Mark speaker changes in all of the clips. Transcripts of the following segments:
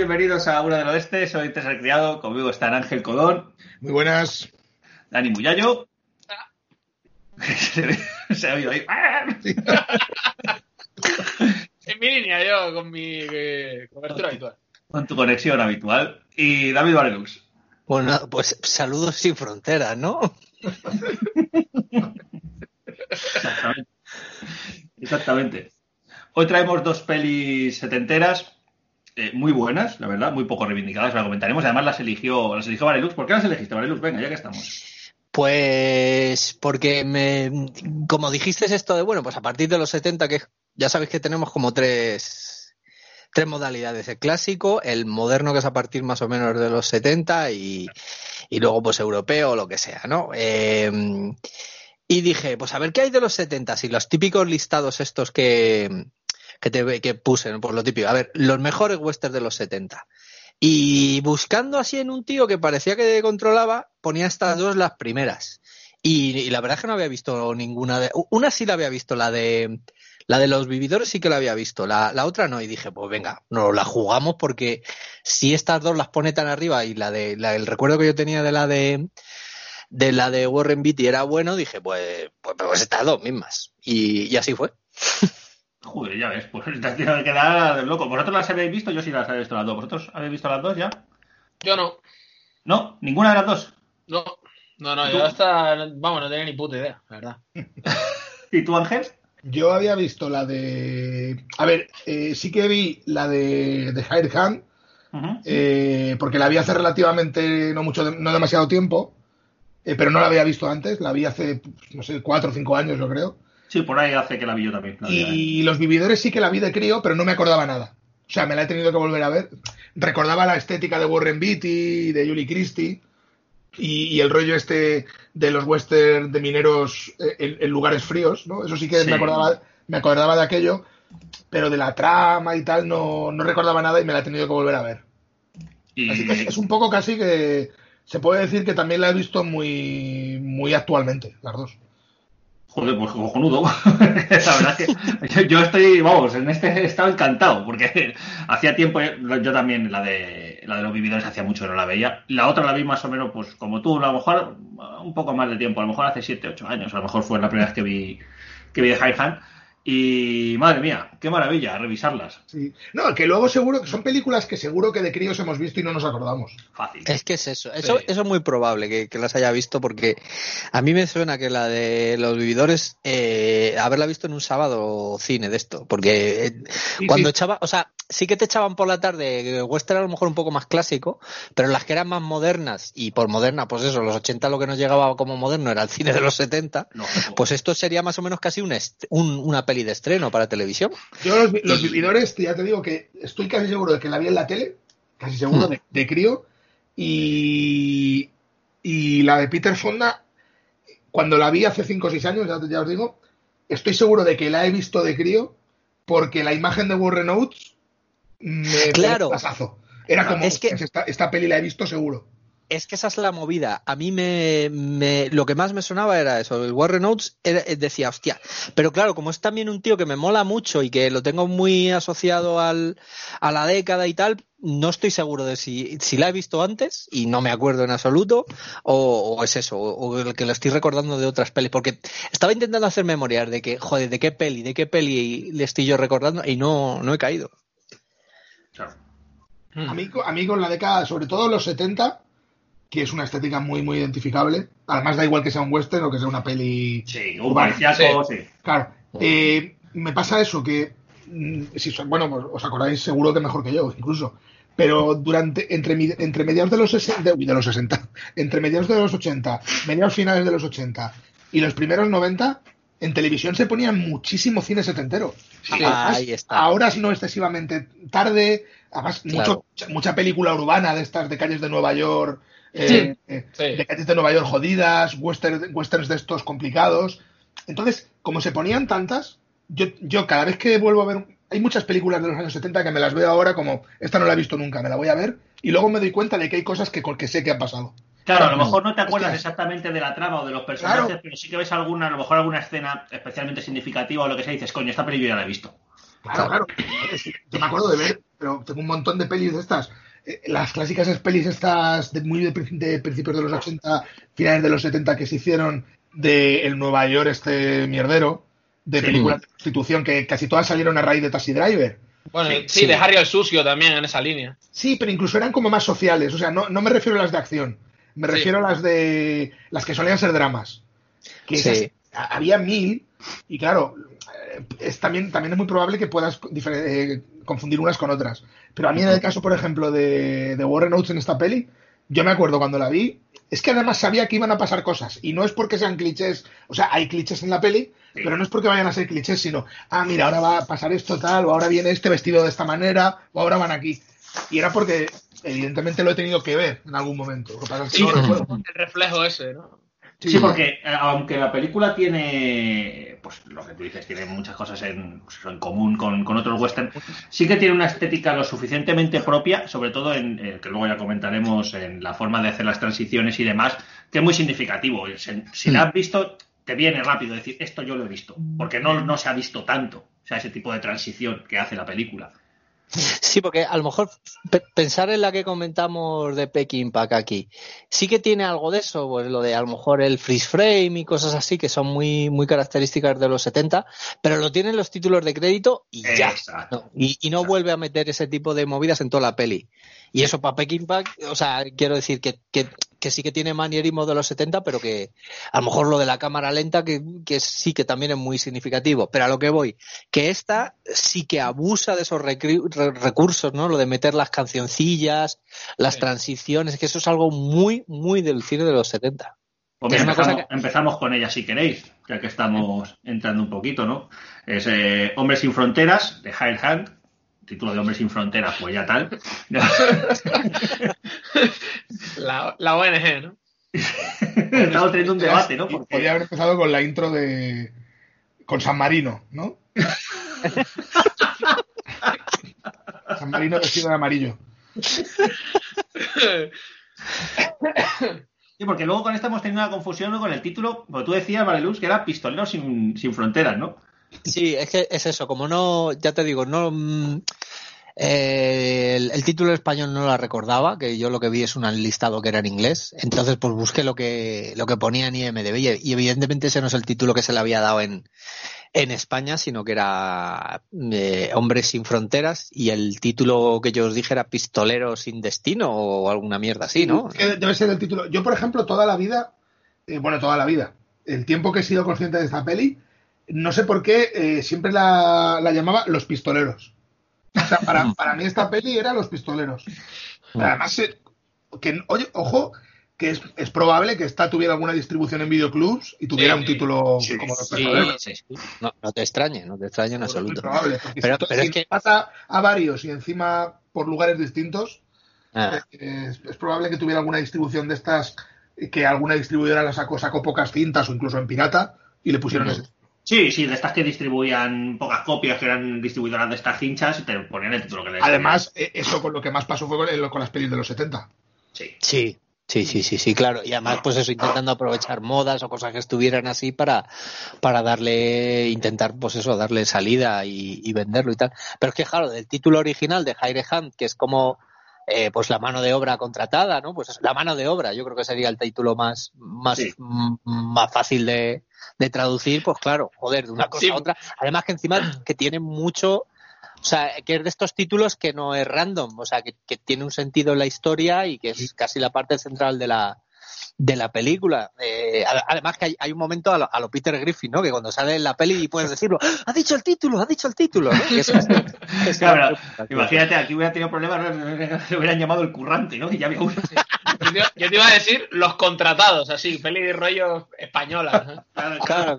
Speaker 1: bienvenidos a Una del Oeste. Soy César Criado, conmigo está Ángel Codón.
Speaker 2: Muy buenas.
Speaker 1: Dani Muyayo. Se ha oído ahí.
Speaker 3: Sí. En mi línea, yo con mi cobertura habitual.
Speaker 1: Con tu conexión habitual. Y David Varelux.
Speaker 4: Bueno, pues saludos sin fronteras, ¿no?
Speaker 1: Exactamente. Hoy traemos dos pelis setenteras muy buenas, la verdad, muy poco reivindicadas, la comentaremos. Además las eligió Varelux. ¿Por qué las elegiste, Varelux? Venga, ya que estamos.
Speaker 4: Pues porque como dijiste esto de, bueno, pues a partir de los 70, que ya sabéis que tenemos como tres modalidades: el clásico, el moderno, que es a partir más o menos de los 70, y luego pues europeo o lo que sea, ¿no? Y dije, pues a ver qué hay de los 70 y los típicos listados estos que puse, ¿no? Por lo típico. A ver, los mejores westerns de los 70. Y buscando así en un tío que parecía que controlaba, ponía estas dos las primeras. Y la verdad es que no había visto ninguna de... Una sí la había visto, la de los vividores sí que la había visto, la otra no. Y dije, pues venga, nos la jugamos, porque si estas dos las pone tan arriba y el recuerdo que yo tenía de la de Warren Beatty era bueno, dije, pues estas dos mismas. Y así fue.
Speaker 1: Joder, ya ves, pues te has tenido que quedar loco. ¿Vosotros las habéis visto? Yo sí las he visto las dos. ¿Vosotros habéis visto las dos ya?
Speaker 3: Yo no.
Speaker 1: ¿No? ¿Ninguna de las dos?
Speaker 3: No, yo hasta... Vamos, no tenía ni puta idea, la verdad.
Speaker 1: ¿Y tú, Ángel?
Speaker 2: Yo había visto la de... A ver, sí que vi la de Hired Hand, porque la vi hace relativamente, no demasiado tiempo, pero no la había visto antes, la vi hace, no sé, 4 o 5 años, yo creo.
Speaker 1: Sí, por ahí hace que la vi yo también.
Speaker 2: Y Los vividores sí que la vi de crío, pero no me acordaba nada. O sea, me la he tenido que volver a ver. Recordaba la estética de Warren Beatty, de Julie Christie, y el rollo este de los western de mineros en lugares fríos, ¿no? Eso sí que me acordaba de aquello, pero de la trama y tal no recordaba nada y me la he tenido que volver a ver. Así que es un poco casi que se puede decir que también la he visto muy, muy actualmente, las dos.
Speaker 1: Joder, pues cojonudo. La verdad es que yo estoy, vamos, en este estado encantado, porque hacía tiempo, yo también la de los vividores hacía mucho que no la veía. La otra la vi más o menos, pues como tú, a lo mejor un poco más de tiempo, a lo mejor hace 7, 8 años, a lo mejor fue la primera vez que vi de Hired Hand. Y madre mía, qué maravilla revisarlas.
Speaker 2: Sí. No, que luego seguro que son películas que seguro que de críos hemos visto y no nos acordamos.
Speaker 1: Fácil.
Speaker 4: Es que es eso.
Speaker 1: Sí.
Speaker 4: Eso es muy probable que las haya visto, porque a mí me suena que la de los vividores, haberla visto en un sábado cine de esto, porque cuando echaba, o sea, sí que te echaban por la tarde western a lo mejor un poco más clásico, pero las que eran más modernas, y por moderna, pues eso, los 80 lo que nos llegaba como moderno era el cine de los 70, pues esto sería más o menos casi una peli de estreno para televisión.
Speaker 2: Yo los vividores, ya te digo que estoy casi seguro de que la vi en la tele, casi seguro de crío, y la de Peter Fonda, cuando la vi hace 5 o 6 años, ya os digo, estoy seguro de que la he visto de crío, porque la imagen de Warren Oates me
Speaker 4: claro.
Speaker 2: pasazo. Era como,
Speaker 4: es que
Speaker 2: esta peli la he visto seguro.
Speaker 4: Es que esa es la movida. A mí lo que más me sonaba era eso. El Warren Oates decía, hostia. Pero claro, como es también un tío que me mola mucho y que lo tengo muy asociado a la década y tal, no estoy seguro de si la he visto antes y no me acuerdo en absoluto, o es eso, o el que lo estoy recordando de otras pelis. Porque estaba intentando hacer memorias de que, joder, de qué peli le estoy yo recordando, y no he caído.
Speaker 1: Claro.
Speaker 2: A mí con la década, sobre todo los 70, que es una estética muy, muy identificable. Además, da igual que sea un western o que sea una peli...
Speaker 1: Sí, un marciaco, sí.
Speaker 2: Claro. Me pasa eso, que... bueno, pues os acordáis seguro que mejor que yo, incluso. Pero entre mediados de los 60... entre mediados de los 80, mediados finales de los 80 y los primeros 90, en televisión se ponía muchísimo cine setentero.
Speaker 4: Sí. Ahí está.
Speaker 2: Ahora no excesivamente tarde. Además,
Speaker 4: claro.
Speaker 2: mucha película urbana de estas de calles de Nueva York...
Speaker 3: Sí.
Speaker 2: de calles de Nueva York jodidas, westerns de estos complicados. Entonces, como se ponían tantas, yo cada vez que vuelvo a ver... Hay muchas películas de los años 70 que me las veo ahora como, esta no la he visto nunca, me la voy a ver, y luego me doy cuenta de que hay cosas que sé que han pasado.
Speaker 1: Claro, a lo mejor no te acuerdas exactamente de la trama o de los personajes, pero sí que ves a lo mejor alguna escena especialmente significativa o lo que sea, y dices, coño, esta película ya la he visto.
Speaker 2: Claro. Yo me acuerdo de ver, pero tengo un montón de pelis de estas. Las clásicas pelis estas de principios de los 80, finales de los 70 que se hicieron de el Nueva York este mierdero, de películas de prostitución que casi todas salieron a raíz de Taxi Driver.
Speaker 3: Bueno, sí, de Harry el Sucio también en esa línea.
Speaker 2: Sí, pero incluso eran como más sociales. O sea, no me refiero a las de acción. Me refiero a las que solían ser dramas. Que esas, había 1000 y claro, también es muy probable que puedas confundir unas con otras. Pero a mí en el caso, por ejemplo, de Warren Oates en esta peli, yo me acuerdo cuando la vi, es que además sabía que iban a pasar cosas. Y no es porque sean clichés, o sea, hay clichés en la peli, pero no es porque vayan a ser clichés, sino, mira, ahora va a pasar esto tal, o ahora viene este vestido de esta manera, o ahora van aquí. Y era porque, evidentemente, lo he tenido que ver en algún momento. Lo que pasa es que
Speaker 3: el reflejo ese, ¿no?
Speaker 1: Sí, porque aunque la película tiene, pues lo que tú dices, tiene muchas cosas en común con otros western, sí que tiene una estética lo suficientemente propia, sobre todo que luego ya comentaremos en la forma de hacer las transiciones y demás, que es muy significativo. Si la has visto, te viene rápido decir, esto yo lo he visto, porque no se ha visto tanto, o sea, ese tipo de transición que hace la película.
Speaker 4: Sí, porque a lo mejor pensar en la que comentamos de Peckinpah aquí, sí que tiene algo de eso, pues lo de a lo mejor el freeze frame y cosas así que son muy, muy características de los 70, pero lo tienen los títulos de crédito y ya.
Speaker 1: Exacto.
Speaker 4: Y no vuelve a meter ese tipo de movidas en toda la peli. Y eso para Peckinpah, o sea, quiero decir que sí que tiene manierismo de los 70, pero que a lo mejor lo de la cámara lenta que sí que también es muy significativo. Pero a lo que voy, que esta sí que abusa de esos recursos, ¿no? Lo de meter las cancioncillas, las transiciones, que eso es algo muy, muy del cine de los 70.
Speaker 1: Pues mira, empezamos con ella si queréis, ya que estamos entrando un poquito, ¿no? Es Hombres sin Fronteras, de Hired Hand. Título de Hombres sin Fronteras, pues ya tal.
Speaker 3: La ONG, ¿no?
Speaker 1: Estamos teniendo un debate, ¿no?
Speaker 2: Porque podría haber empezado con la intro con San Marino, ¿no? San Marino vestido de amarillo.
Speaker 1: Sí, porque luego con esta hemos tenido una confusión con el título, como tú decías, Mariluz, que era Pistoleros sin Fronteras, ¿no?
Speaker 4: Sí, es que es eso, como no, ya te digo, no el título español no la recordaba, que yo lo que vi es un listado que era en inglés, entonces pues busqué lo que ponía en IMDb y evidentemente ese no es el título que se le había dado en España, sino que era Hombres sin Fronteras, y el título que yo os dije era Pistoleros sin Destino o alguna mierda así, ¿no?
Speaker 2: Debe ser el título. Yo, por ejemplo, toda la vida, el tiempo que he sido consciente de esta peli, no sé por qué siempre la llamaba Los Pistoleros. O sea, para mí esta peli era Los Pistoleros. Además, ojo, que es probable que esta tuviera alguna distribución en videoclubs y tuviera un título como Los Pistoleros.
Speaker 4: Sí. No te extrañe en absoluto.
Speaker 2: Es probable,
Speaker 4: pero
Speaker 2: si
Speaker 4: es que
Speaker 2: pasa a varios y encima por lugares distintos, es probable que tuviera alguna distribución de estas, que alguna distribuidora la sacó pocas cintas o incluso en pirata y le pusieron ese.
Speaker 1: Sí, de estas que distribuían pocas copias, que eran distribuidoras de estas hinchas, y te ponían el título que les...
Speaker 2: Además, eso con lo que más pasó fue con las pelis de los 70.
Speaker 4: Sí, claro. Y además, pues eso, intentando aprovechar modas o cosas que estuvieran así para intentar, pues eso, darle salida y venderlo y tal. Pero es que, claro, del título original de Hired Hand, que es como pues la mano de obra contratada, ¿no? Pues la mano de obra, yo creo que sería el título más fácil de traducir, pues claro, joder, de una cosa a otra. Además que encima que tiene mucho, o sea, que es de estos títulos que no es random, o sea, que tiene un sentido en la historia y que es casi la parte central de la película. Además que hay un momento a lo Peter Griffin, ¿no? Que cuando sale en la peli y puedes decirlo, ha dicho el título, ¿no? Que
Speaker 1: claro, imagínate, aquí hubiera tenido problemas, le hubieran llamado El Currante, ¿no? Y ya había uno.
Speaker 3: Yo te iba a decir Los Contratados, así, peli de rollo española.
Speaker 4: Claro.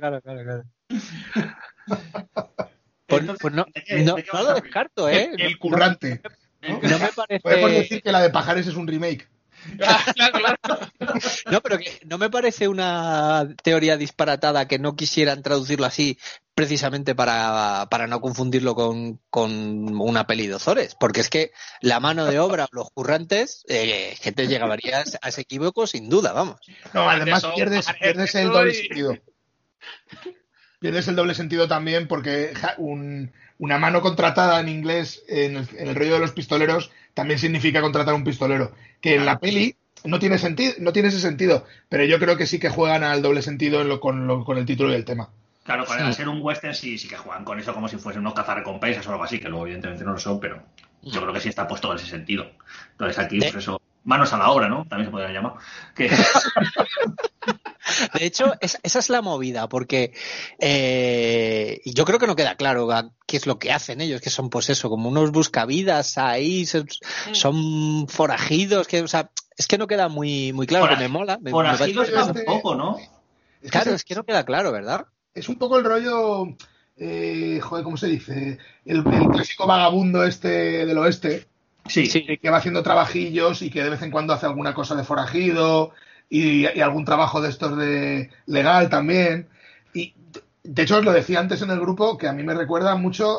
Speaker 4: Pues no lo descarto, ¿eh?
Speaker 2: El Currante.
Speaker 4: No me parece...
Speaker 2: Podemos decir que la de Pajares es un remake.
Speaker 3: Claro.
Speaker 4: No, pero que no me parece una teoría disparatada que no quisieran traducirlo así precisamente para no confundirlo con una peli de Ozores, porque es que la mano de obra, los currantes, que te llegarías a ese equívoco sin duda, vamos.
Speaker 2: No, además pierdes el doble sentido. Pierdes el doble sentido también porque una mano contratada en inglés, en el rollo de los pistoleros, también significa contratar un pistolero. Que en la peli no tiene sentido, no tiene ese sentido, pero yo creo que sí que juegan al doble sentido con el título y el tema.
Speaker 1: Claro, al ser un western sí que juegan con eso como si fuesen unos cazarrecompensas o algo así, que luego evidentemente no lo son, pero yo creo que sí está puesto en ese sentido. Entonces aquí, pues eso, manos a la obra, ¿no? También se podría llamar. Que...
Speaker 4: De hecho, esa es la movida, porque yo creo que no queda claro qué es lo que hacen ellos, que son pues eso, como unos buscavidas ahí, son forajidos, que, o sea, es que no queda muy claro, que me mola.
Speaker 1: Forajidos tampoco, ¿no?
Speaker 4: Claro, es que no queda claro, ¿verdad?
Speaker 2: Es un poco el rollo, joder, ¿cómo se dice? El clásico vagabundo del oeste,
Speaker 1: Sí.
Speaker 2: Que va haciendo trabajillos y que de vez en cuando hace alguna cosa de forajido y algún trabajo de estos de legal también. Y de hecho os lo decía antes en el grupo, que a mí me recuerda mucho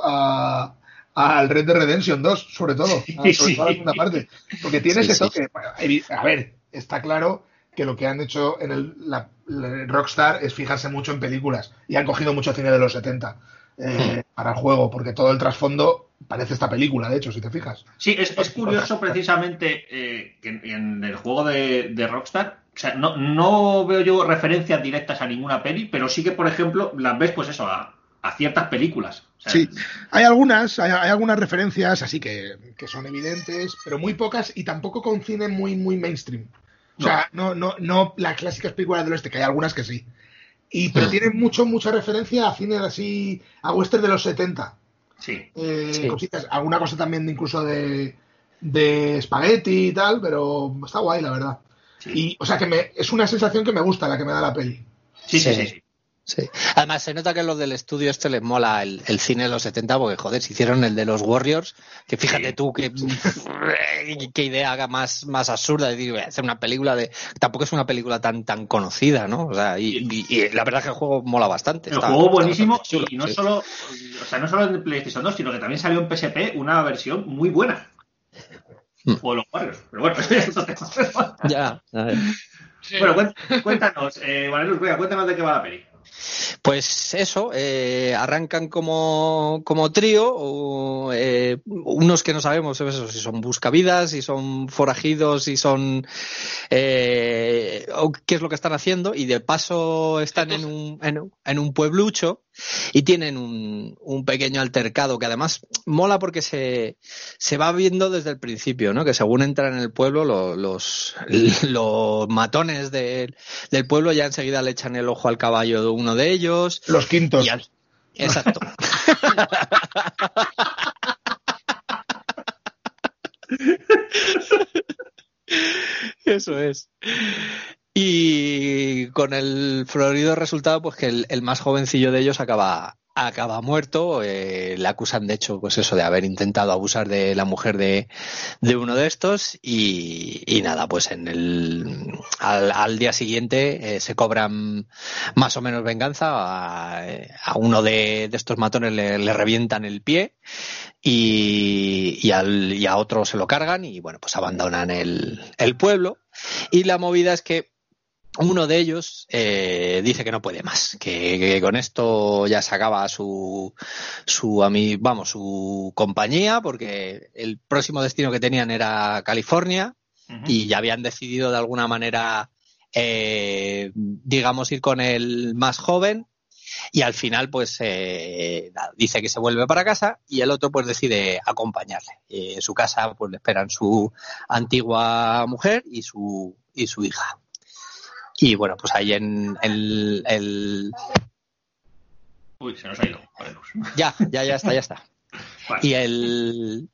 Speaker 2: al Red Dead Redemption 2, sobre todo, sobre toda la segunda parte, porque tiene ese toque. A ver, está claro que lo que han hecho en el Rockstar es fijarse mucho en películas y han cogido mucho cine de los 70 para el juego, porque todo el trasfondo parece esta película, de hecho, si te fijas.
Speaker 1: Sí, es curioso precisamente que en el juego de Rockstar, o sea, no veo yo referencias directas a ninguna peli, pero sí que, por ejemplo, las ves, pues eso, a ciertas películas. O sea,
Speaker 2: sí, hay algunas referencias así que son evidentes, pero muy pocas y tampoco con cine muy mainstream. O sea, no las clásicas películas del oeste, que hay algunas que sí. Pero tienen mucha referencia a cine así, a western de los 70.
Speaker 1: Sí.
Speaker 2: Cositas, alguna cosa también incluso de espagueti y tal, pero está guay, la verdad. Sí. Y, o sea, es una sensación que me gusta, la que me da la peli.
Speaker 4: Sí. Además, se nota que a los del estudio les mola el cine de los 70, porque, joder, se hicieron el de los Warriors, que fíjate tú qué idea más absurda de decir, voy a hacer una película tampoco es una película tan conocida, ¿no? O sea, y la verdad es que el juego mola bastante.
Speaker 1: El juego buenísimo, chulo, y no solo en PlayStation 2, sino que también salió en PSP una versión muy buena. O los Warriors, pero bueno, eso es otro tema.
Speaker 4: Ya, a ver.
Speaker 1: Sí. Bueno, cuéntanos, Vanelus, cuéntanos de qué va la peli.
Speaker 4: Pues eso, arrancan como trío, unos que no sabemos eso, si son buscavidas, si son forajidos, si son qué es lo que están haciendo, y de paso están en un pueblucho y tienen un pequeño altercado que además mola porque se va viendo desde el principio, ¿no? Que según entran en el pueblo los matones del pueblo ya enseguida le echan el ojo al caballo de uno de ellos.
Speaker 2: Los quintos.
Speaker 4: Exacto. Eso es. Y con el florido resultado, pues que el más jovencillo de ellos acaba muerto. Le acusan, de hecho, pues eso, de haber intentado abusar de la mujer de uno de estos. Y nada, pues al día siguiente se cobran más o menos venganza. A uno de estos matones le revientan el pie y a otro se lo cargan y bueno, pues abandonan el pueblo. Y la movida es que uno de ellos dice que no puede más, que con esto ya se acaba su compañía, porque el próximo destino que tenían era California. Uh-huh. Y ya habían decidido de alguna manera, digamos, ir con el más joven. Y al final, pues, dice que se vuelve para casa y el otro, pues, decide acompañarle. En su casa, pues, le esperan su antigua mujer y su hija. Y bueno, pues ahí en el...
Speaker 1: Uy, se nos ha ido.
Speaker 4: Ya está. Vale.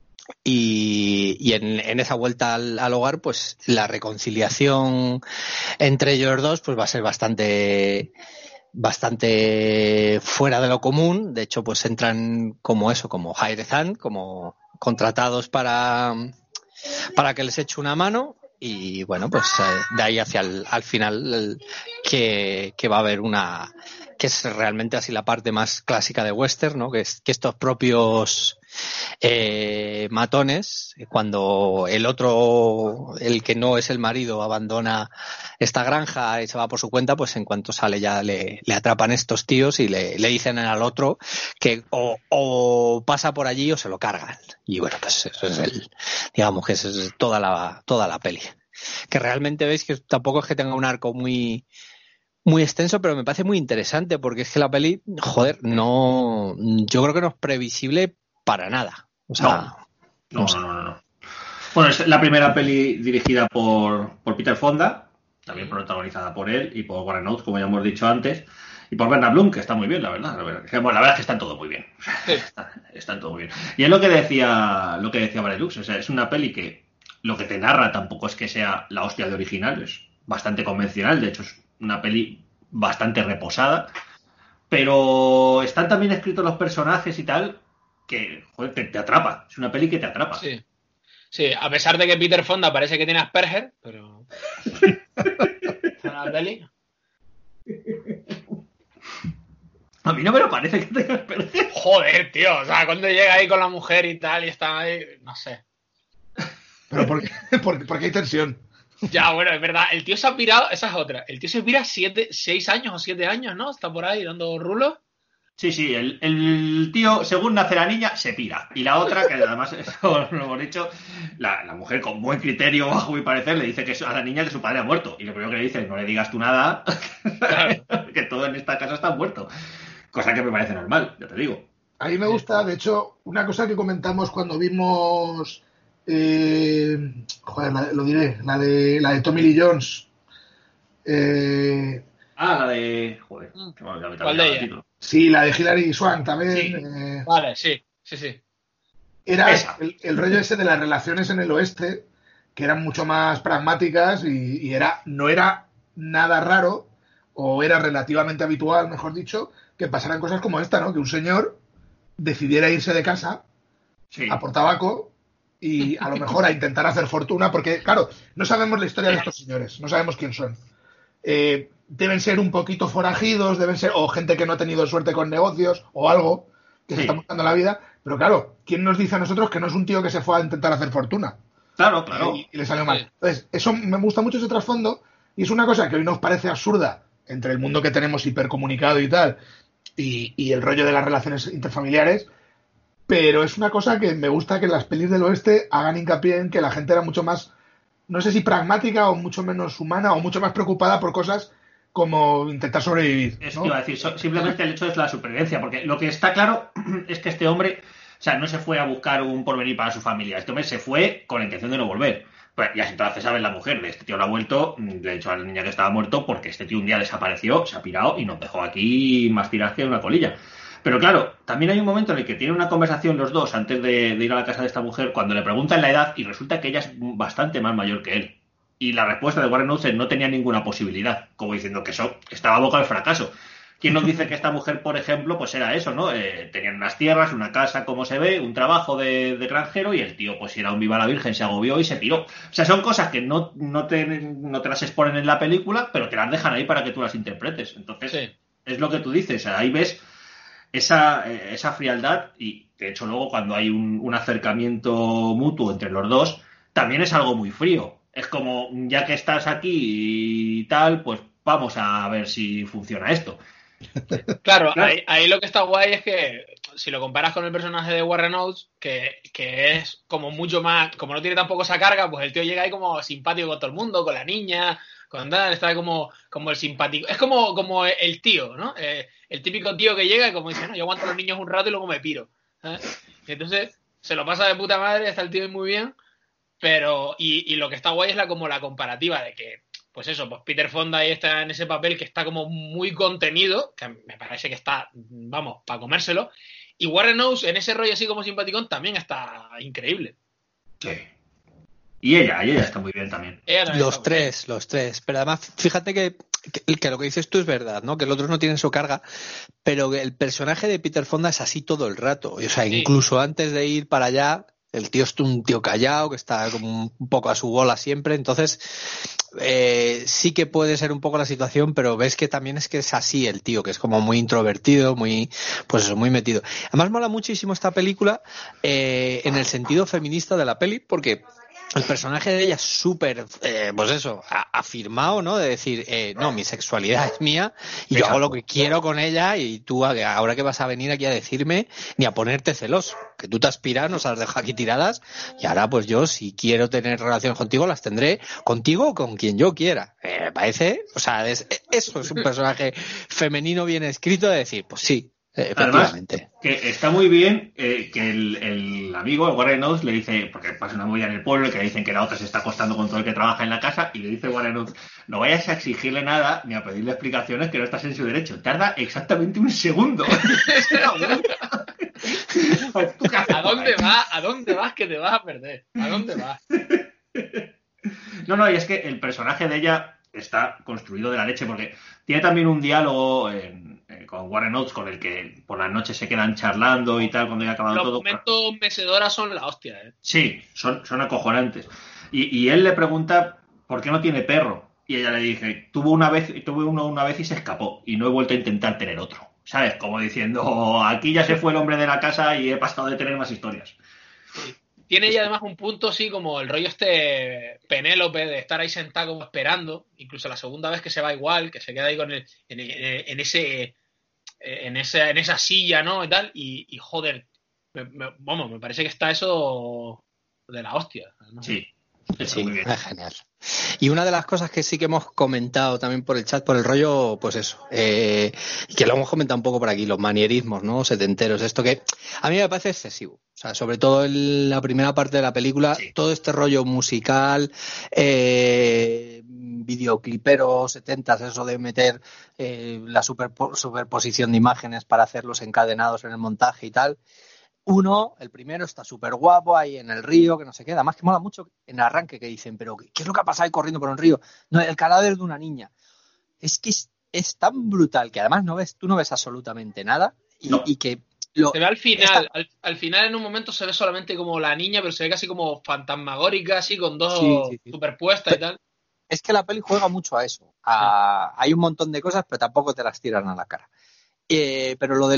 Speaker 4: Y en esa vuelta al hogar, pues la reconciliación entre ellos dos pues va a ser bastante fuera de lo común. De hecho, pues entran como hired hand, como contratados para que les eche una mano. Y bueno, pues de ahí hacia al final que va a haber una que es realmente así la parte más clásica de western, ¿no? Que es que estos propios matones, cuando el otro, el que no es el marido, abandona esta granja y se va por su cuenta, pues en cuanto sale ya le atrapan estos tíos y le dicen al otro que o pasa por allí o se lo cargan. Y bueno, pues eso es digamos que eso es toda la peli. Que realmente veis que tampoco es que tenga un arco muy extenso, pero me parece muy interesante porque es que la peli, joder, yo creo que no es previsible para nada. O sea,
Speaker 1: no. Bueno, es la primera peli dirigida por Peter Fonda, también protagonizada por él y por Warren Oates, como ya hemos dicho antes, y por Bernard Bloom, que está muy bien, la verdad. La verdad es que están todo muy bien.
Speaker 3: Sí.
Speaker 1: Están todo muy bien. Y es lo que decía Varelux, o sea, es una peli que lo que te narra tampoco es que sea la hostia de original, es bastante convencional, de hecho es una peli bastante reposada, pero están también escritos los personajes y tal que, joder, te atrapa, es una peli que te atrapa.
Speaker 3: Sí. Sí, a pesar de que Peter Fonda parece que tiene Asperger, pero... ¿La peli?
Speaker 1: A mí no me lo parece que tenga Asperger.
Speaker 3: Joder, tío, o sea, cuando llega ahí con la mujer y tal y está ahí, no sé.
Speaker 2: Pero porque hay tensión.
Speaker 3: Ya, bueno, es verdad, el tío se ha pirado, esa es otra, el tío se pira 6 años o 7 años, ¿no? Está por ahí dando rulos.
Speaker 1: Sí, el tío, según nace la niña, se pira. Y la otra, que además, eso lo hemos dicho, la mujer con buen criterio, bajo mi parecer, le dice que a la niña que su padre ha muerto. Y lo primero que le dice es, no le digas tú nada,
Speaker 3: Claro.
Speaker 1: que todo en esta casa está muerto. Cosa que me parece normal, ya te digo.
Speaker 2: A mí me gusta, de hecho, una cosa que comentamos cuando vimos, lo diré, la de Tommy Lee Jones.
Speaker 1: La de... Joder,
Speaker 3: ¿Cuál de ella?
Speaker 2: Sí, la de Hilary Swank también.
Speaker 3: Sí. Vale, sí.
Speaker 2: Era
Speaker 1: Esa.
Speaker 2: el rollo ese de las relaciones en el oeste, que eran mucho más pragmáticas y no era nada raro, o era relativamente habitual, mejor dicho, que pasaran cosas como esta, ¿no? Que un señor decidiera irse de casa a por tabaco y a lo mejor a intentar hacer fortuna, porque, claro, no sabemos la historia de estos señores, no sabemos quién son. Deben ser un poquito forajidos, deben ser o gente que no ha tenido suerte con negocios o algo, que se está buscando la vida, pero claro, ¿quién nos dice a nosotros que no es un tío que se fue a intentar hacer fortuna?
Speaker 1: Claro.
Speaker 2: Y le salió mal. Entonces, eso me gusta mucho ese trasfondo y es una cosa que hoy nos parece absurda entre el mundo que tenemos hipercomunicado y tal y el rollo de las relaciones interfamiliares, pero es una cosa que me gusta que las pelis del oeste hagan hincapié en que la gente era mucho más, no sé si pragmática o mucho menos humana o mucho más preocupada por cosas como intentar sobrevivir, ¿no?
Speaker 1: Eso iba a decir, simplemente el hecho es la supervivencia, porque lo que está claro es que este hombre, o sea, no se fue a buscar un porvenir para su familia, este hombre se fue con la intención de no volver. Pues ya entonces sabes la mujer de este tío lo ha vuelto, le ha dicho a la niña que estaba muerto porque este tío un día desapareció, se ha pirado y nos dejó aquí más tiradas que una colilla. Pero claro, también hay un momento en el que tienen una conversación los dos antes de ir a la casa de esta mujer cuando le preguntan la edad y resulta que ella es bastante más mayor que él. Y la respuesta de Warren Oates no tenía ninguna posibilidad, como diciendo que eso estaba a boca del fracaso. ¿Quién nos dice que esta mujer, por ejemplo, pues era eso, ¿no? Tenían unas tierras, una casa, como se ve, un trabajo de granjero y el tío, pues era un viva la virgen, se agobió y se piró. O sea, son cosas que no te las exponen en la película, pero te las dejan ahí para que tú las interpretes. Entonces,
Speaker 3: Sí.
Speaker 1: Es lo que tú dices, ahí ves esa frialdad y, de hecho, luego cuando hay un acercamiento mutuo entre los dos, también es algo muy frío. Es como, ya que estás aquí y tal, pues vamos a ver si funciona esto.
Speaker 3: Claro, ahí lo que está guay es que si lo comparas con el personaje de Warren Oates, que es como mucho más, como no tiene tampoco esa carga, pues el tío llega ahí como simpático con todo el mundo, con la niña, con tal, está como el simpático. Es como el tío, ¿no? El típico tío que llega y como dice, no, yo aguanto a los niños un rato y luego me piro. ¿Sabes? Y entonces se lo pasa de puta madre, está el tío muy bien, pero y lo que está guay es la comparativa de que pues eso, pues Peter Fonda ahí está en ese papel que está como muy contenido, que me parece que está, vamos, para comérselo. Y Warren Oates en ese rollo así como simpaticón también está increíble.
Speaker 1: Sí. Y ella está muy bien también.
Speaker 4: Los tres. Pero además, fíjate que lo que dices tú es verdad, ¿no? Que los otros no tienen su carga, pero el personaje de Peter Fonda es así todo el rato. O sea,
Speaker 3: Sí.
Speaker 4: Incluso antes de ir para allá, El tío es un tío callado, que está como un poco a su bola siempre, entonces sí que puede ser un poco la situación, pero ves que también es que es así el tío, que es como muy introvertido, pues eso, muy metido. Además mola muchísimo esta película en el sentido feminista de la peli, porque el personaje de ella es súper, pues eso, afirmado, ¿no? De decir, no, mi sexualidad es mía y yo hago lo que quiero con ella y tú ahora que vas a venir aquí a decirme ni a ponerte celoso, que tú te aspiras, nos has dejado aquí tiradas y ahora pues yo si quiero tener relaciones contigo las tendré contigo o con quien yo quiera. Me parece, o sea, eso es un personaje femenino bien escrito de decir, pues sí. Efectivamente.
Speaker 1: Además, que está muy bien que el amigo, el Warren Oates, le dice, porque pasa una movida en el pueblo, que le dicen que la otra se está acostando con todo el que trabaja en la casa, y le dice Warren Oates, no vayas a exigirle nada ni a pedirle explicaciones que no estás en su derecho. Tarda exactamente un segundo.
Speaker 3: ¿A dónde vas? ¿A dónde vas que te vas a perder? ¿A dónde vas?
Speaker 1: No, y es que el personaje de ella está construido de la leche, porque tiene también un diálogo con Warren Oates, con el que por las noches se quedan charlando y tal, cuando ya ha acabado todo.
Speaker 3: Los momentos mecedoras son la hostia, ¿eh?
Speaker 1: Sí, son acojonantes. Y él le pregunta por qué no tiene perro. Y ella le dice, tuve uno una vez y se escapó, y no he vuelto a intentar tener otro. ¿Sabes? Como diciendo, aquí ya se fue el hombre de la casa y he pasado de tener más historias.
Speaker 3: Sí. Tiene ella además un punto así como el rollo Penélope de estar ahí sentado como esperando, incluso la segunda vez que se va igual, que se queda ahí con en esa silla, ¿no? Y tal, y joder, me parece que está eso de la hostia, ¿no?
Speaker 1: Sí,
Speaker 4: sí, muy bien. Es genial. Y una de las cosas que sí que hemos comentado también por el chat, por el rollo, pues eso, y que lo hemos comentado un poco por aquí, los manierismos, ¿no? Setenteros, esto que a mí me parece excesivo. O sea, sobre todo en la primera parte de la película, sí. Todo este rollo musical, videoclipero, 70s, eso de meter la superposición de imágenes para hacerlos encadenados en el montaje y tal. El primero está súper guapo ahí en el río, que no se queda. Además que mola mucho en el arranque que dicen, pero ¿qué es lo que ha pasado ahí corriendo por un río? No, el cadáver de una niña. Es que es tan brutal que además tú no ves absolutamente nada y que...
Speaker 3: Se ve al final, al final en un momento se ve solamente como la niña, pero se ve casi como fantasmagórica, así con dos superpuestas y tal.
Speaker 4: Es que la peli juega mucho a eso. Hay un montón de cosas, pero tampoco te las tiran a la cara. Pero lo de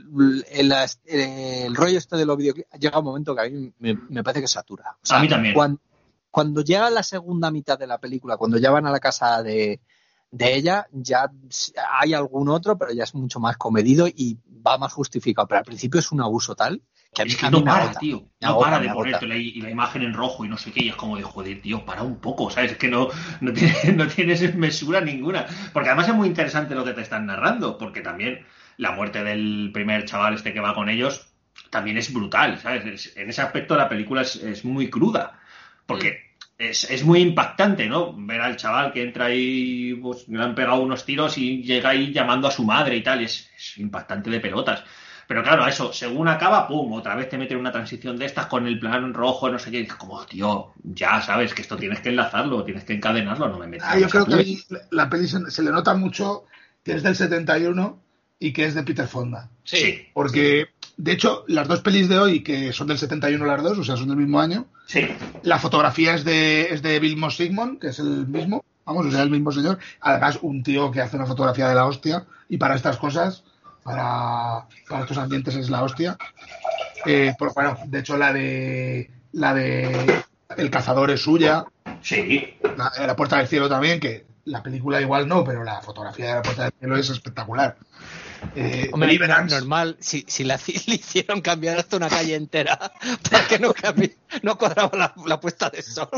Speaker 4: el rollo este de los videoclips llega un momento que a mí me parece que satura. O sea,
Speaker 1: a mí también.
Speaker 4: Cuando llega la segunda mitad de la película, cuando ya van a la casa de ella, ya hay algún otro, pero ya es mucho más comedido y va más justificado. Pero al principio es un abuso tal que a mí,
Speaker 1: es que no para, tío. No para de ponerte la imagen en rojo y no sé qué. Y es como de, joder, tío, para un poco, ¿sabes? Es que no tienes mesura ninguna. Porque además es muy interesante lo que te están narrando. Porque también la muerte del primer chaval este que va con ellos también es brutal, ¿sabes? En ese aspecto la película es muy cruda. Porque... Es muy impactante, ¿no? Ver al chaval que entra ahí, pues le han pegado unos tiros y llega ahí llamando a su madre y tal, y es impactante de pelotas. Pero claro, eso, según acaba, pum, otra vez te meten una transición de estas con el plan rojo, no sé qué, y dices como, tío, ya sabes que esto tienes que enlazarlo, tienes que encadenarlo, no me metas.
Speaker 2: Yo creo que ahí la peli se le nota mucho que es del 71 y que es de Peter Fonda.
Speaker 3: Sí.
Speaker 2: Porque... De hecho, las dos pelis de hoy, que son del 71 las dos, o sea, son del mismo año,
Speaker 1: sí.
Speaker 2: La fotografía es de Bill Sigmund, que es el mismo, o sea, el mismo señor. Además, un tío que hace una fotografía de la hostia, y para estas cosas, para estos ambientes es la hostia. Pues bueno, de hecho, la de El cazador es suya.
Speaker 1: Sí.
Speaker 2: La Puerta del Cielo también, que la película igual no, pero la fotografía de La Puerta del Cielo es espectacular.
Speaker 4: Hombre, normal, si le hicieron cambiar hasta una calle entera para que no cuadraba la puesta de sol.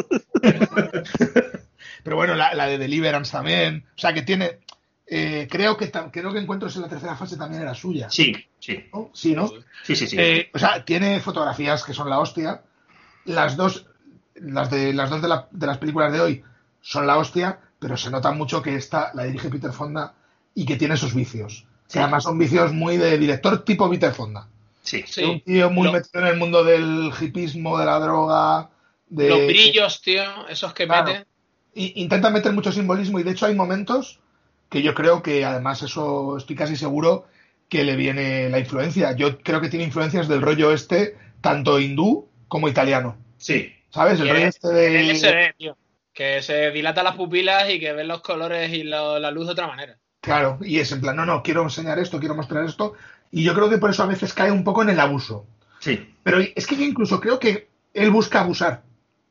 Speaker 2: Pero bueno, la de Deliverance también, o sea que tiene, creo que Encuentros en la tercera fase también era suya.
Speaker 1: Sí.
Speaker 2: ¿No? Sí, ¿no?
Speaker 1: Sí.
Speaker 2: O sea, tiene fotografías que son la hostia. Las dos de las películas de hoy son la hostia, pero se nota mucho que esta la dirige Peter Fonda y que tiene esos vicios. Sí. Además son vicios muy de director tipo Peter Fonda.
Speaker 1: Sí.
Speaker 2: Un tío muy metido en el mundo del hipismo, de la droga.
Speaker 3: Los brillos, tío, esos que mete.
Speaker 2: Intenta meter mucho simbolismo y de hecho hay momentos que yo creo que además eso estoy casi seguro que le viene la influencia. Yo creo que tiene influencias del rollo tanto hindú como italiano.
Speaker 1: Sí.
Speaker 2: ¿Sabes? El rollo este de...
Speaker 3: El SD, tío. Que se dilatan las pupilas y que ven los colores y la luz de otra manera.
Speaker 2: Claro, y es en plan, no, quiero enseñar esto, quiero mostrar esto, y yo creo que por eso a veces cae un poco en el abuso.
Speaker 1: Sí.
Speaker 2: Pero es que yo incluso creo que él busca abusar.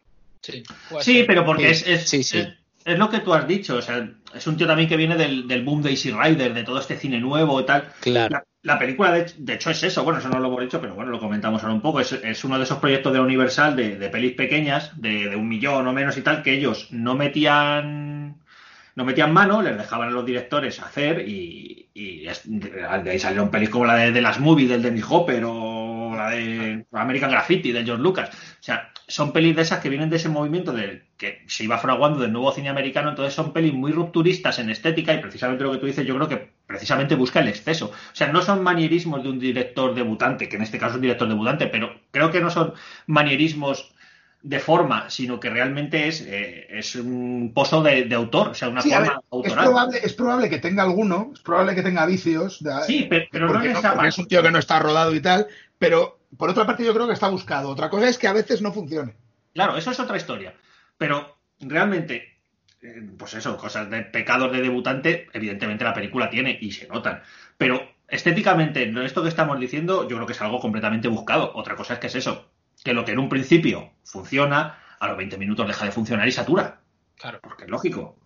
Speaker 1: Sí, pero porque es
Speaker 4: Sí.
Speaker 1: Es lo que tú has dicho, o sea, es un tío también que viene del boom de Easy Rider, de todo este cine nuevo y tal.
Speaker 4: Claro.
Speaker 1: La película, de hecho, es eso, bueno, eso no lo hemos dicho, pero bueno, lo comentamos ahora un poco, es uno de esos proyectos de Universal de pelis pequeñas, de 1 millón o menos y tal, que ellos no metían mano, les dejaban a los directores hacer y de ahí salieron pelis como la de Last Movie del Dennis Hopper o la de American Graffiti del George Lucas. O sea, son pelis de esas que vienen de ese movimiento del que se iba fraguando del nuevo cine americano, entonces son pelis muy rupturistas en estética y precisamente lo que tú dices, yo creo que precisamente busca el exceso. O sea, no son manierismos de un director debutante, que en este caso es un director debutante, pero creo que no son manierismos de forma, sino que realmente es un pozo de autor, o sea, una forma autoral.
Speaker 2: Es probable que tenga alguno, es probable que tenga vicios.
Speaker 1: Sí, pero no en esa
Speaker 2: porque es un tío que no está rodado y tal, pero por otra parte yo creo que está buscado. Otra cosa es que a veces no funcione.
Speaker 1: Claro, eso es otra historia. Pero realmente, pues eso, cosas de pecados de debutante, evidentemente la película tiene y se notan. Pero estéticamente, esto que estamos diciendo, yo creo que es algo completamente buscado. Otra cosa es que es eso, que lo que en un principio funciona, a los 20 minutos deja de funcionar y satura.
Speaker 3: Claro.
Speaker 1: Porque es lógico.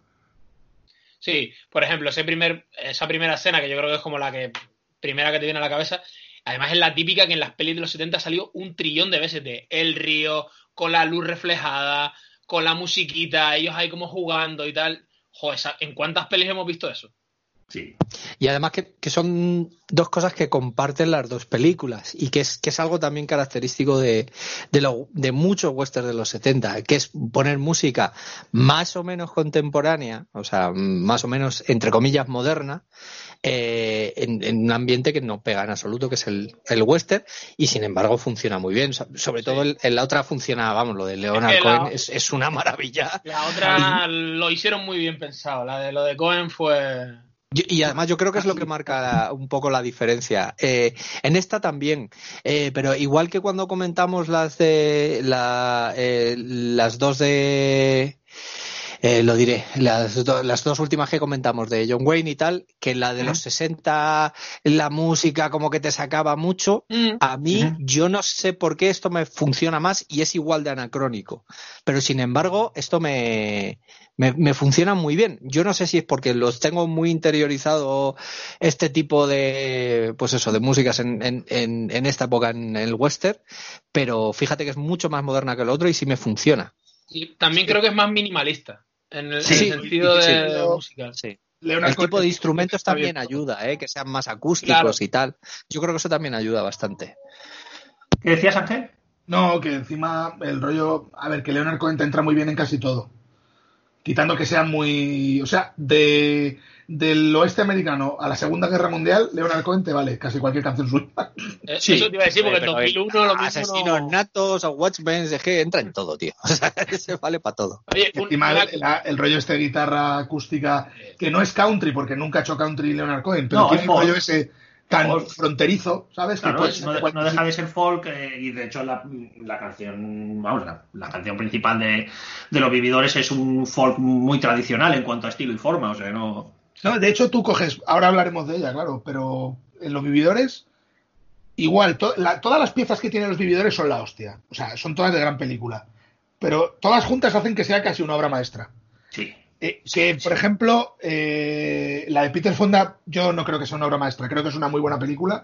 Speaker 3: Sí, por ejemplo, esa primera escena, que yo creo que es como primera que te viene a la cabeza, además es la típica que en las pelis de los 70 salió 1 trillón de veces, de el río, con la luz reflejada, con la musiquita, ellos ahí como jugando y tal. Joder, ¿en cuántas pelis hemos visto eso?
Speaker 1: Sí.
Speaker 4: Y además que son dos cosas que comparten las dos películas y que es algo también característico de muchos westerns de los 70, que es poner música más o menos contemporánea, o sea, más o menos, entre comillas, moderna, en un ambiente que no pega en absoluto, que es el western, y sin embargo funciona muy bien. Sobre todo en la otra funciona, vamos, lo de Leonard Cohen es una maravilla.
Speaker 3: La otra lo hicieron muy bien pensado, lo de Cohen fue...
Speaker 4: Y además yo creo que es lo que marca un poco la diferencia. En esta también, pero igual que cuando comentamos las dos de... lo diré, las dos últimas que comentamos de John Wayne y tal, que la de los 60, la música como que te sacaba mucho, a mí yo no sé por qué esto me funciona más y es igual de anacrónico, pero sin embargo esto me funciona muy bien. Yo no sé si es porque los tengo muy interiorizado este tipo de, pues eso, de músicas en esta época en el western, pero fíjate que es mucho más moderna que el otro y sí me funciona.
Speaker 3: Y también creo que es más minimalista en el sentido de música.
Speaker 4: Sí. El tipo de instrumentos también ayuda, que sean más acústicos y tal. Yo creo que eso también ayuda bastante.
Speaker 1: ¿Qué decías, Ángel?
Speaker 2: No, que encima el rollo... A ver, que Leonard Cohen te entra muy bien en casi todo. Quitando que sea muy... O sea, del oeste americano a la Segunda Guerra Mundial, Leonard Cohen te vale casi cualquier canción suya.
Speaker 3: Sí. Eso te iba a decir, porque en 2001 lo mismo
Speaker 4: Asesinos natos, o Watchmen, es que entra en todo, tío. O sea, se vale para todo.
Speaker 3: Oye,
Speaker 2: encima el rollo este de guitarra acústica, que no es country, porque nunca ha hecho country Leonard Cohen, pero tiene el rollo ese tan fronterizo, ¿sabes?
Speaker 1: Claro,
Speaker 2: que
Speaker 1: no deja de ser folk y de hecho la canción, vamos, la canción principal de Los Vividores es un folk muy tradicional en cuanto a estilo y forma, o sea, no...
Speaker 2: No, de hecho tú coges, ahora hablaremos de ella, claro, pero en Los Vividores, igual, todas las piezas que tienen Los Vividores son la hostia, o sea, son todas de gran película, pero todas juntas hacen que sea casi una obra maestra.
Speaker 1: Sí.
Speaker 2: Por ejemplo, la de Peter Fonda, yo no creo que sea una obra maestra, creo que es una muy buena película,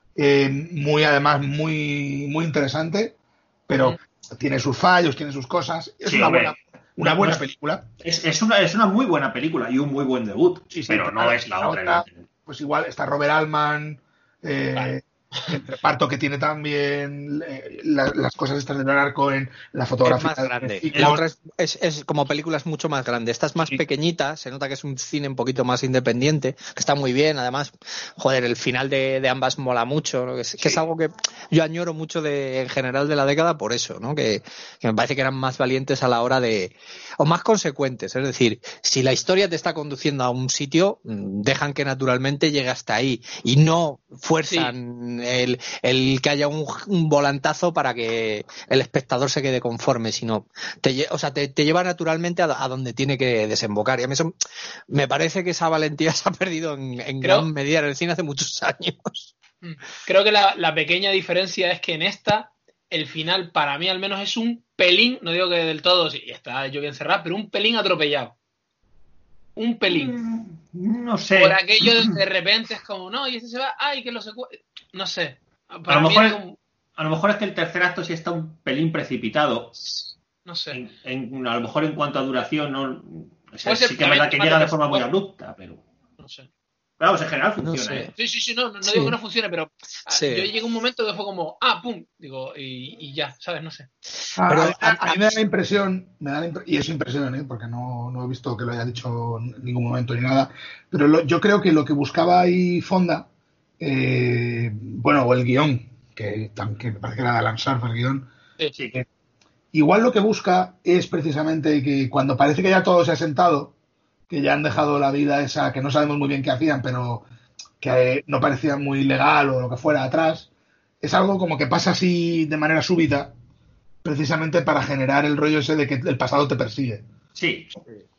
Speaker 2: además muy interesante, pero tiene sus fallos, tiene sus cosas, es una buena película.
Speaker 1: Es una muy buena película y un muy buen debut, pero no es la otra.
Speaker 2: Pues igual está Robert Altman, vale. El reparto que tiene también, las cosas estas de Leonard Cohen, la fotografía.
Speaker 4: Es más grande. La otra es como película es mucho más grande. Esta es más pequeñita, se nota que es un cine un poquito más independiente, que está muy bien. Además, joder, el final de ambas mola mucho, ¿no? Que es algo que yo añoro mucho en general de la década por eso, ¿no? Que me parece que eran más valientes a la hora o más consecuentes. Es decir, si la historia te está conduciendo a un sitio, dejan que naturalmente llegue hasta ahí y no fuerzan bien el que haya un volantazo para que el espectador se quede conforme, sino te lleva naturalmente a donde tiene que desembocar. Y a mí eso me parece que esa valentía se ha perdido en gran medida en el cine hace muchos años.
Speaker 3: Creo que la pequeña diferencia es que en esta, el final, para mí al menos, es un pelín, no digo que del todo, sí, está yo bien cerrado, pero un pelín atropellado. Un pelín.
Speaker 1: No sé.
Speaker 3: Por aquello de repente es como, no, y ese se va, ay, que lo secuestra. No sé.
Speaker 1: A lo mejor es que el tercer acto sí está un pelín precipitado.
Speaker 3: No sé.
Speaker 1: A lo mejor en cuanto a duración, no. O sea, sí que es verdad que llega de forma muy abrupta, pero.
Speaker 3: No sé.
Speaker 1: Claro, pues en general funciona.
Speaker 4: No sé.
Speaker 3: Sí, no digo que no funcione, pero yo llegué a un momento que fue como, pum, digo, y ya, ¿sabes? No sé.
Speaker 2: Pero a mí me da la impresión, y es impresión, porque no he visto que lo haya dicho en ningún momento ni nada, pero yo creo que lo que buscaba ahí Fonda, o el guión, que me parece que era de Alan Sarf el guión,
Speaker 3: sí.
Speaker 2: Igual lo que busca es precisamente que cuando parece que ya todo se ha sentado, que ya han dejado la vida esa, que no sabemos muy bien qué hacían, pero que no parecía muy legal o lo que fuera atrás, es algo como que pasa así de manera súbita, precisamente para generar el rollo ese de que el pasado te persigue.
Speaker 1: Sí.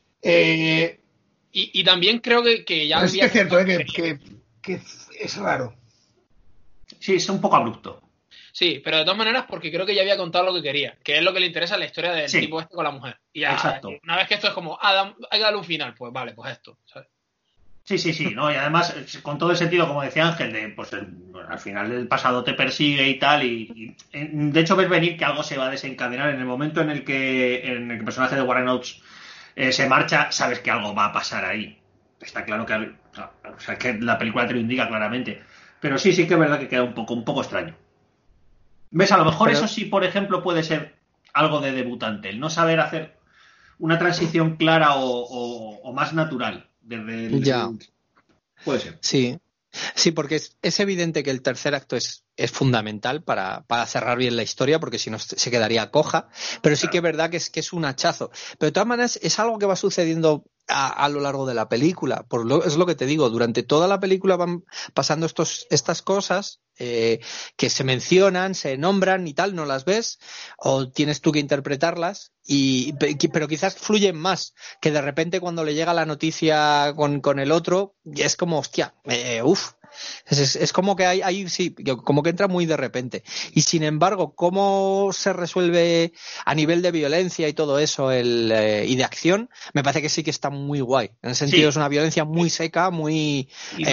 Speaker 3: Y también creo que ya...
Speaker 2: Es que es cierto, que es raro.
Speaker 1: Sí, es un poco abrupto.
Speaker 3: Sí, pero de todas maneras porque creo que ya había contado lo que quería, que es lo que le interesa la historia del tipo este con la mujer. Y ya,
Speaker 1: exacto.
Speaker 3: Una vez que esto es como, hay que darle un final, pues vale, pues esto, ¿sabes?
Speaker 1: Sí, ¿no? Y además, con todo el sentido, como decía Ángel, de pues al final el pasado te persigue y tal, y de hecho ves venir que algo se va a desencadenar en el momento en el que el personaje de Warren Oates se marcha, sabes que algo va a pasar ahí. Está claro que la película te lo indica claramente. Pero sí que es verdad que queda un poco extraño. ¿Ves? A lo mejor eso sí, por ejemplo, puede ser algo de debutante, el no saber hacer una transición clara o más natural desde el... Puede ser.
Speaker 4: Sí, porque es evidente que el tercer acto es fundamental para cerrar bien la historia, porque si no se quedaría coja, pero sí que es verdad que es un hachazo. Pero de todas maneras es algo que va sucediendo a lo largo de la película. Es lo que te digo, durante toda la película van pasando estas cosas que se mencionan, se nombran y tal, no las ves, o tienes tú que interpretarlas, pero quizás fluyen más, que de repente cuando le llega la noticia con el otro, es como, hostia, es como que hay sí, como que entra muy de repente. Y sin embargo, cómo se resuelve a nivel de violencia y todo eso y de acción, me parece que sí que está muy guay. En el sentido, es una violencia muy seca, muy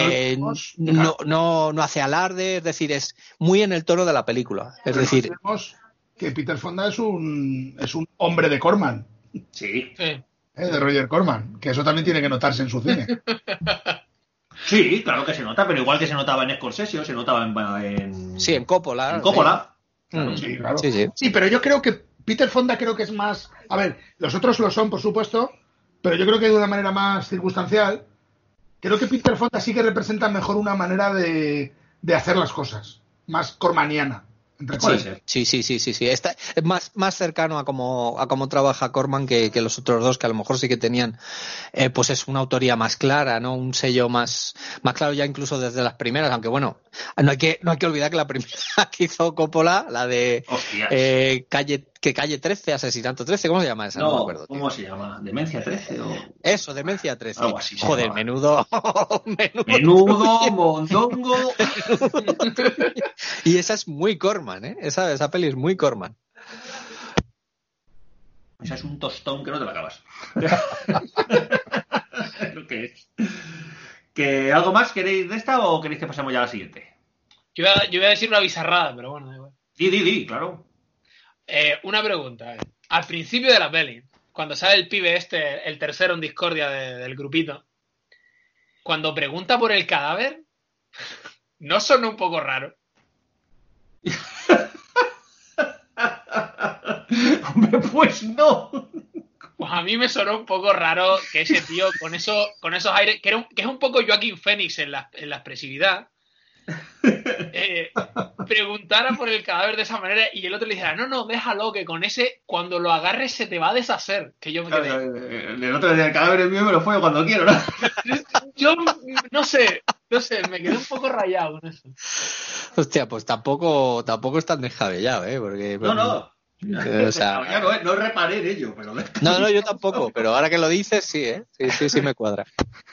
Speaker 4: no hace alarde, es decir, es muy en el tono de la película. Es decir,
Speaker 2: vemos que Peter Fonda es un hombre de Corman.
Speaker 1: Sí.
Speaker 2: De Roger Corman, que eso también tiene que notarse en su cine.
Speaker 1: Sí, claro que se nota, pero igual que se notaba en Scorsese, se notaba en...
Speaker 4: Sí, en Coppola.
Speaker 1: En Coppola.
Speaker 2: Claro, sí, claro.
Speaker 4: Sí.
Speaker 2: Sí, pero yo creo que Peter Fonda creo que es más... A ver, los otros lo son, por supuesto, pero yo creo que de una manera más circunstancial. Creo que Peter Fonda sí que representa mejor una manera de hacer las cosas, más cormaniana.
Speaker 1: Puede ser.
Speaker 4: Sí. Está, es más cercano a cómo trabaja Corman que los otros dos, que a lo mejor sí que tenían pues es una autoría más clara, ¿no? Un sello más claro ya incluso desde las primeras, aunque bueno, no hay que olvidar que la primera que hizo Coppola, la de Calle 13, Asesinato 13, ¿cómo se llama esa?
Speaker 1: No
Speaker 4: me acuerdo.
Speaker 1: ¿Cómo se llama? ¿Demencia 13 o...?
Speaker 4: Eso, Demencia 13.
Speaker 1: Algo así.
Speaker 4: Joder, menudo,
Speaker 1: mondongo.
Speaker 4: Y esa es muy Corman, ¿eh? Esa peli es muy Corman.
Speaker 1: Esa es un tostón que no te la acabas. Lo que es. ¿Algo más queréis de esta o queréis que pasemos ya a la siguiente?
Speaker 3: Yo voy a decir una bizarrada, pero bueno, da igual.
Speaker 1: Di, claro.
Speaker 3: Una pregunta. Al principio de la peli, cuando sale el pibe el tercero en discordia del grupito, cuando pregunta por el cadáver, ¿no sonó un poco raro?
Speaker 1: Hombre, pues no.
Speaker 3: Pues a mí me sonó un poco raro que ese tío con esos aires, que es un poco Joaquin Phoenix en la expresividad, preguntara por el cadáver de esa manera y el otro le dijera, no, déjalo, que con ese, cuando lo agarres se te va a deshacer. Que yo me quedé...
Speaker 1: El otro le decía, el cadáver es mío y me lo fuego cuando quiero, ¿no?
Speaker 3: Yo no sé, me quedé un poco rayado con eso.
Speaker 4: Hostia, pues tampoco es tan descabellado, ¿eh? Porque,
Speaker 1: No.
Speaker 4: o sea,
Speaker 1: no reparé en ello, pero...
Speaker 4: No, yo tampoco, pero ahora que lo dices, sí, ¿eh? Sí me cuadra.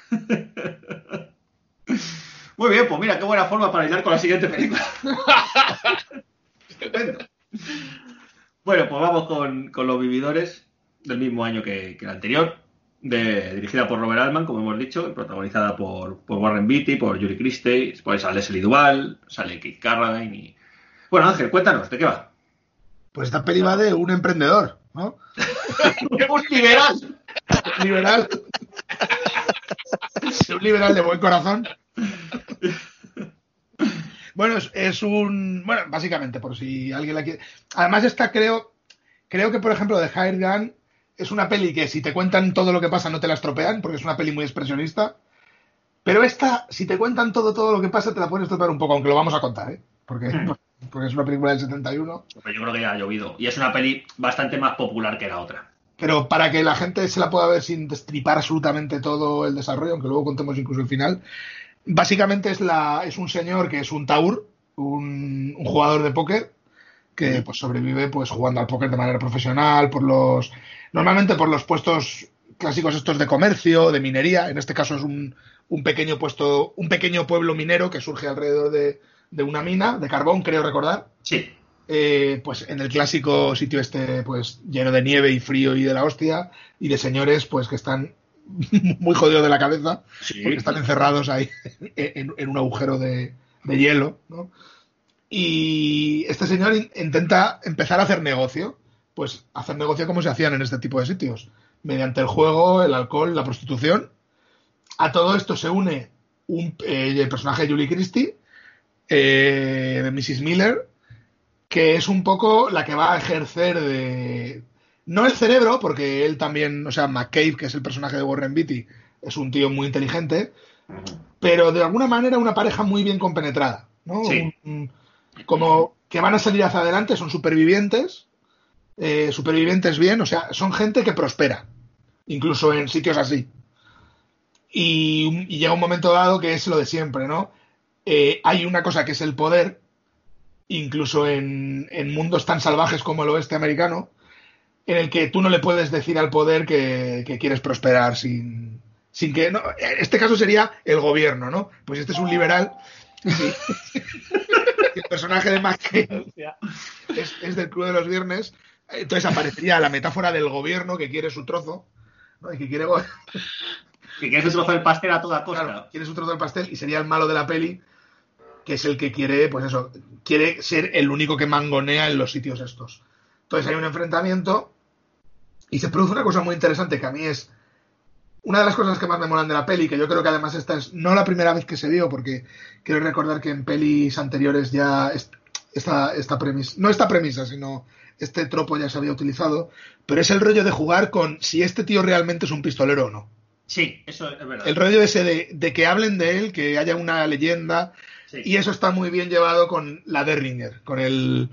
Speaker 1: Muy bien, pues mira, qué buena forma para hilar con la siguiente película. Estupendo. Bueno, pues vamos con Los Vividores, del mismo año que el anterior, dirigida por Robert Altman, como hemos dicho, protagonizada por Warren Beatty, por Julie Christie, pues sale Leslie Duvall, sale Keith Carradine y... Bueno, Ángel, cuéntanos, ¿de qué va?
Speaker 2: Pues esta peli va de un emprendedor, ¿no?
Speaker 1: ¡Un liberal!
Speaker 2: Liberal. Un liberal de buen corazón. Bueno, es un... Bueno, básicamente, por si alguien la quiere... Además, esta creo que, por ejemplo, The Hired Gun es una peli que si te cuentan todo lo que pasa no te la estropean, porque es una peli muy expresionista. Pero esta, si te cuentan todo lo que pasa, te la pueden estropear un poco, aunque lo vamos a contar, ¿eh? Porque es una película del 71.
Speaker 1: Pues yo creo que ya ha llovido. Y es una peli bastante más popular que la otra.
Speaker 2: Pero para que la gente se la pueda ver sin destripar absolutamente todo el desarrollo, aunque luego contemos incluso el final, básicamente es un señor que es un taur, un jugador de póker, que pues sobrevive pues jugando al póker de manera profesional, normalmente por los puestos clásicos estos de comercio, de minería. En este caso es un pequeño pueblo minero que surge alrededor de una mina de carbón, creo recordar.
Speaker 1: Sí.
Speaker 2: Pues en el clásico sitio pues lleno de nieve y frío y de la hostia, y de señores pues que están muy jodidos de la cabeza,
Speaker 1: Sí.
Speaker 2: porque están encerrados ahí en un agujero de hielo, ¿no? Y este señor intenta empezar a hacer negocio, pues hacer negocio como se hacían en este tipo de sitios, mediante el juego, el alcohol, la prostitución. A todo esto se une el personaje de Julie Christie, Mrs. Miller, que es un poco la que va a ejercer no el cerebro, porque él también, o sea, McCabe, que es el personaje de Warren Beatty, es un tío muy inteligente, pero de alguna manera una pareja muy bien compenetrada, ¿no?
Speaker 1: Sí.
Speaker 2: Como que van a salir hacia adelante, son supervivientes bien, o sea, son gente que prospera, incluso en sitios así. Y llega un momento dado que es lo de siempre, ¿no? Hay una cosa que es el poder, incluso en mundos tan salvajes como el oeste americano, en el que tú no le puedes decir al poder que quieres prosperar sin que... No, en este caso sería el gobierno, ¿no? Pues este es un liberal. Sí. El personaje de McCain es del Club de los Viernes. Entonces aparecería la metáfora del gobierno que quiere su trozo, ¿no? Y que quiere...
Speaker 1: Que quiere su trozo del pastel a toda costa.
Speaker 2: Claro, quiere su trozo del pastel y sería el malo de la peli, que es el que quiere, pues eso, quiere ser el único que mangonea en los sitios estos. Entonces hay un enfrentamiento y se produce una cosa muy interesante que a mí es una de las cosas que más me molan de la peli, que yo creo que además esta es no la primera vez que se dio, porque quiero recordar que en pelis anteriores ya esta premisa, no esta premisa, sino este tropo ya se había utilizado, pero es el rollo de jugar con si este tío realmente es un pistolero o no.
Speaker 1: Sí, eso es verdad.
Speaker 2: El rollo ese de que hablen de él, que haya una leyenda, sí. Y eso está muy bien llevado con la Derringer, con el...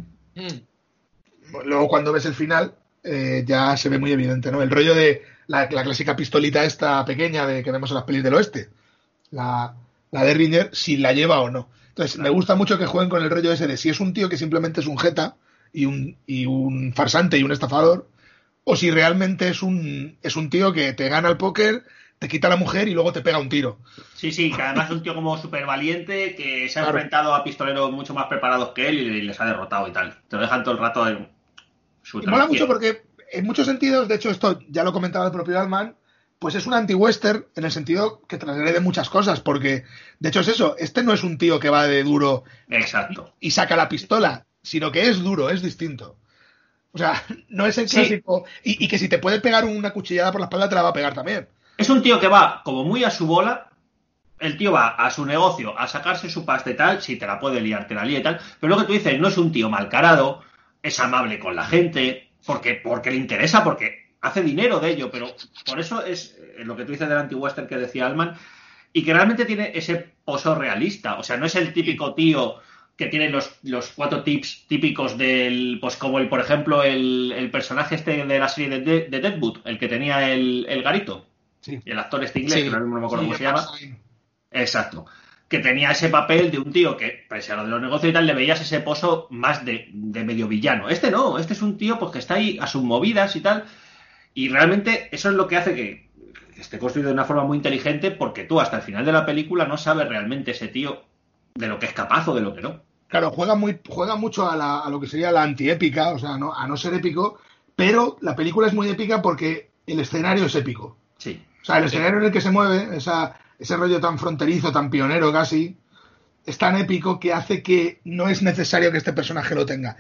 Speaker 2: Luego cuando ves el final ya se ve muy evidente, ¿no? El rollo de la clásica pistolita esta pequeña que vemos en las pelis del oeste. La Derringer, si la lleva o no. Entonces, me gusta mucho que jueguen con el rollo ese de si es un tío que simplemente es un jeta y un farsante y un estafador, o si realmente es un tío que te gana el póker, te quita la mujer y luego te pega un tiro.
Speaker 1: Sí, que además es un tío como súper valiente que se ha enfrentado a pistoleros mucho más preparados que él y les ha derrotado y tal. Te lo dejan todo el rato en su
Speaker 2: Y mola mucho porque en muchos sentidos, de hecho esto ya lo comentaba el propio Altman, pues es un anti-western en el sentido que transgrede muchas cosas, porque de hecho es eso, este no es un tío que va de duro.
Speaker 1: Exacto.
Speaker 2: Y saca la pistola, sino que es duro, es distinto. O sea, no es el clásico. Sí. Y que si te puede pegar una cuchillada por la espalda, te la va a pegar también.
Speaker 1: Es un tío que va como muy a su bola. El tío va a su negocio a sacarse su pasta y tal. Si te la puede liar, te la lía y tal. Pero lo que tú dices, no es un tío malcarado. Es amable con la gente. Porque le interesa, porque hace dinero de ello. Pero por eso es lo que tú dices del anti-western que decía Altman. Y que realmente tiene ese pozo realista. O sea, no es el típico tío que tiene los 4 tips típicos del, pues como por ejemplo el personaje este de la serie de Deadwood, el que tenía el garito, sí. El actor este inglés, que no me acuerdo cómo se llama. Exacto. que tenía ese papel de un tío que, pese a lo de los negocios y tal, le veías ese pozo más de medio villano. Este no, este es un tío pues que está ahí a sus movidas y tal, y realmente eso es lo que hace que esté construido de una forma muy inteligente, porque tú hasta el final de la película no sabes realmente ese tío de lo que es capaz o de lo que no.
Speaker 2: Claro, juega mucho a lo que sería la antiépica, o sea, a no ser épico, pero la película es muy épica porque el escenario es épico.
Speaker 1: Sí.
Speaker 2: O sea, el escenario en el que se mueve, ese rollo tan fronterizo, tan pionero casi, es tan épico que hace que no es necesario que este personaje lo tenga.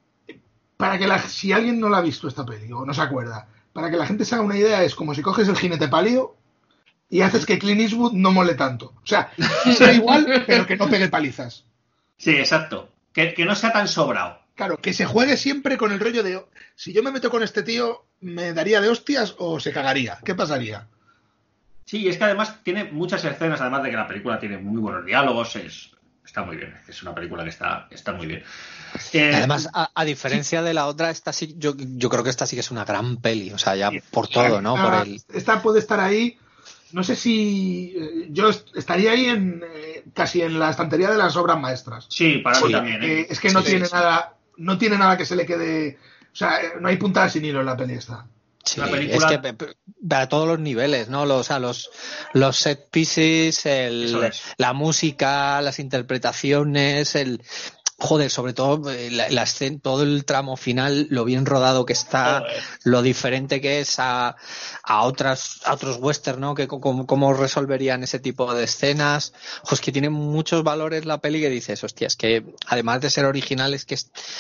Speaker 2: Si alguien no la ha visto esta peli o no se acuerda, para que la gente se haga una idea, es como si coges el Jinete Pálido y haces que Clint Eastwood no mole tanto. O sea, sea igual, pero que no pegue palizas.
Speaker 1: Sí, exacto. Que no sea tan sobrado.
Speaker 2: Claro, que se juegue siempre con el rollo de si yo me meto con este tío, ¿me daría de hostias o se cagaría? ¿Qué pasaría?
Speaker 1: Sí, es que además tiene muchas escenas, además de que la película tiene muy buenos diálogos, está muy bien, es una película que está muy bien.
Speaker 4: Además, a diferencia de la otra, esta sí, yo creo que esta sí que es una gran peli, o sea, ya por todo, ¿no?
Speaker 2: Esta puede estar ahí, no sé si yo estaría ahí casi en la estantería de las obras maestras.
Speaker 1: Sí, para mí también.
Speaker 2: Es que no tiene nada que se le quede, o sea, no hay puntada sin hilo en la peli esta.
Speaker 4: Sí, es que a todos los niveles, ¿no? Los set pieces, la música, las interpretaciones, joder, sobre todo la escena, todo el tramo final, lo bien rodado que está, lo diferente que es a otros westerns, ¿no? Que cómo resolverían ese tipo de escenas. Pues que tiene muchos valores la peli que dices, hostia, es que además de ser original, es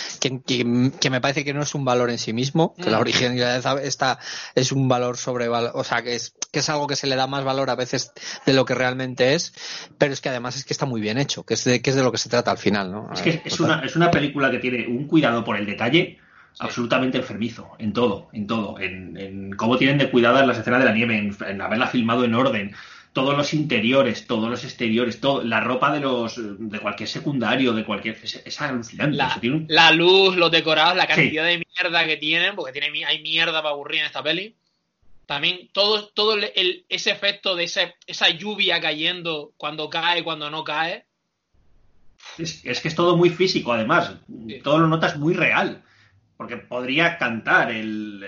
Speaker 4: que me parece que no es un valor en sí mismo, que la originalidad es un valor o sea, que es algo que se le da más valor a veces de lo que realmente es, pero es que además es que está muy bien hecho, que es de lo que se trata al final, ¿no?
Speaker 1: Es que es una película que tiene un cuidado por el detalle absolutamente enfermizo, en todo, en cómo tienen de cuidadas las escenas de la nieve, en haberla filmado en orden, todos los interiores, todos los exteriores, la ropa de cualquier secundario, es alucinante.
Speaker 3: La luz, los decorados, la cantidad de mierda que tienen, porque hay mierda para aburrir en esta peli. También todo ese efecto de esa lluvia cayendo cuando cae, cuando no cae.
Speaker 1: Es que es todo muy físico, además. Sí. Todo lo notas muy real. Porque podría cantar el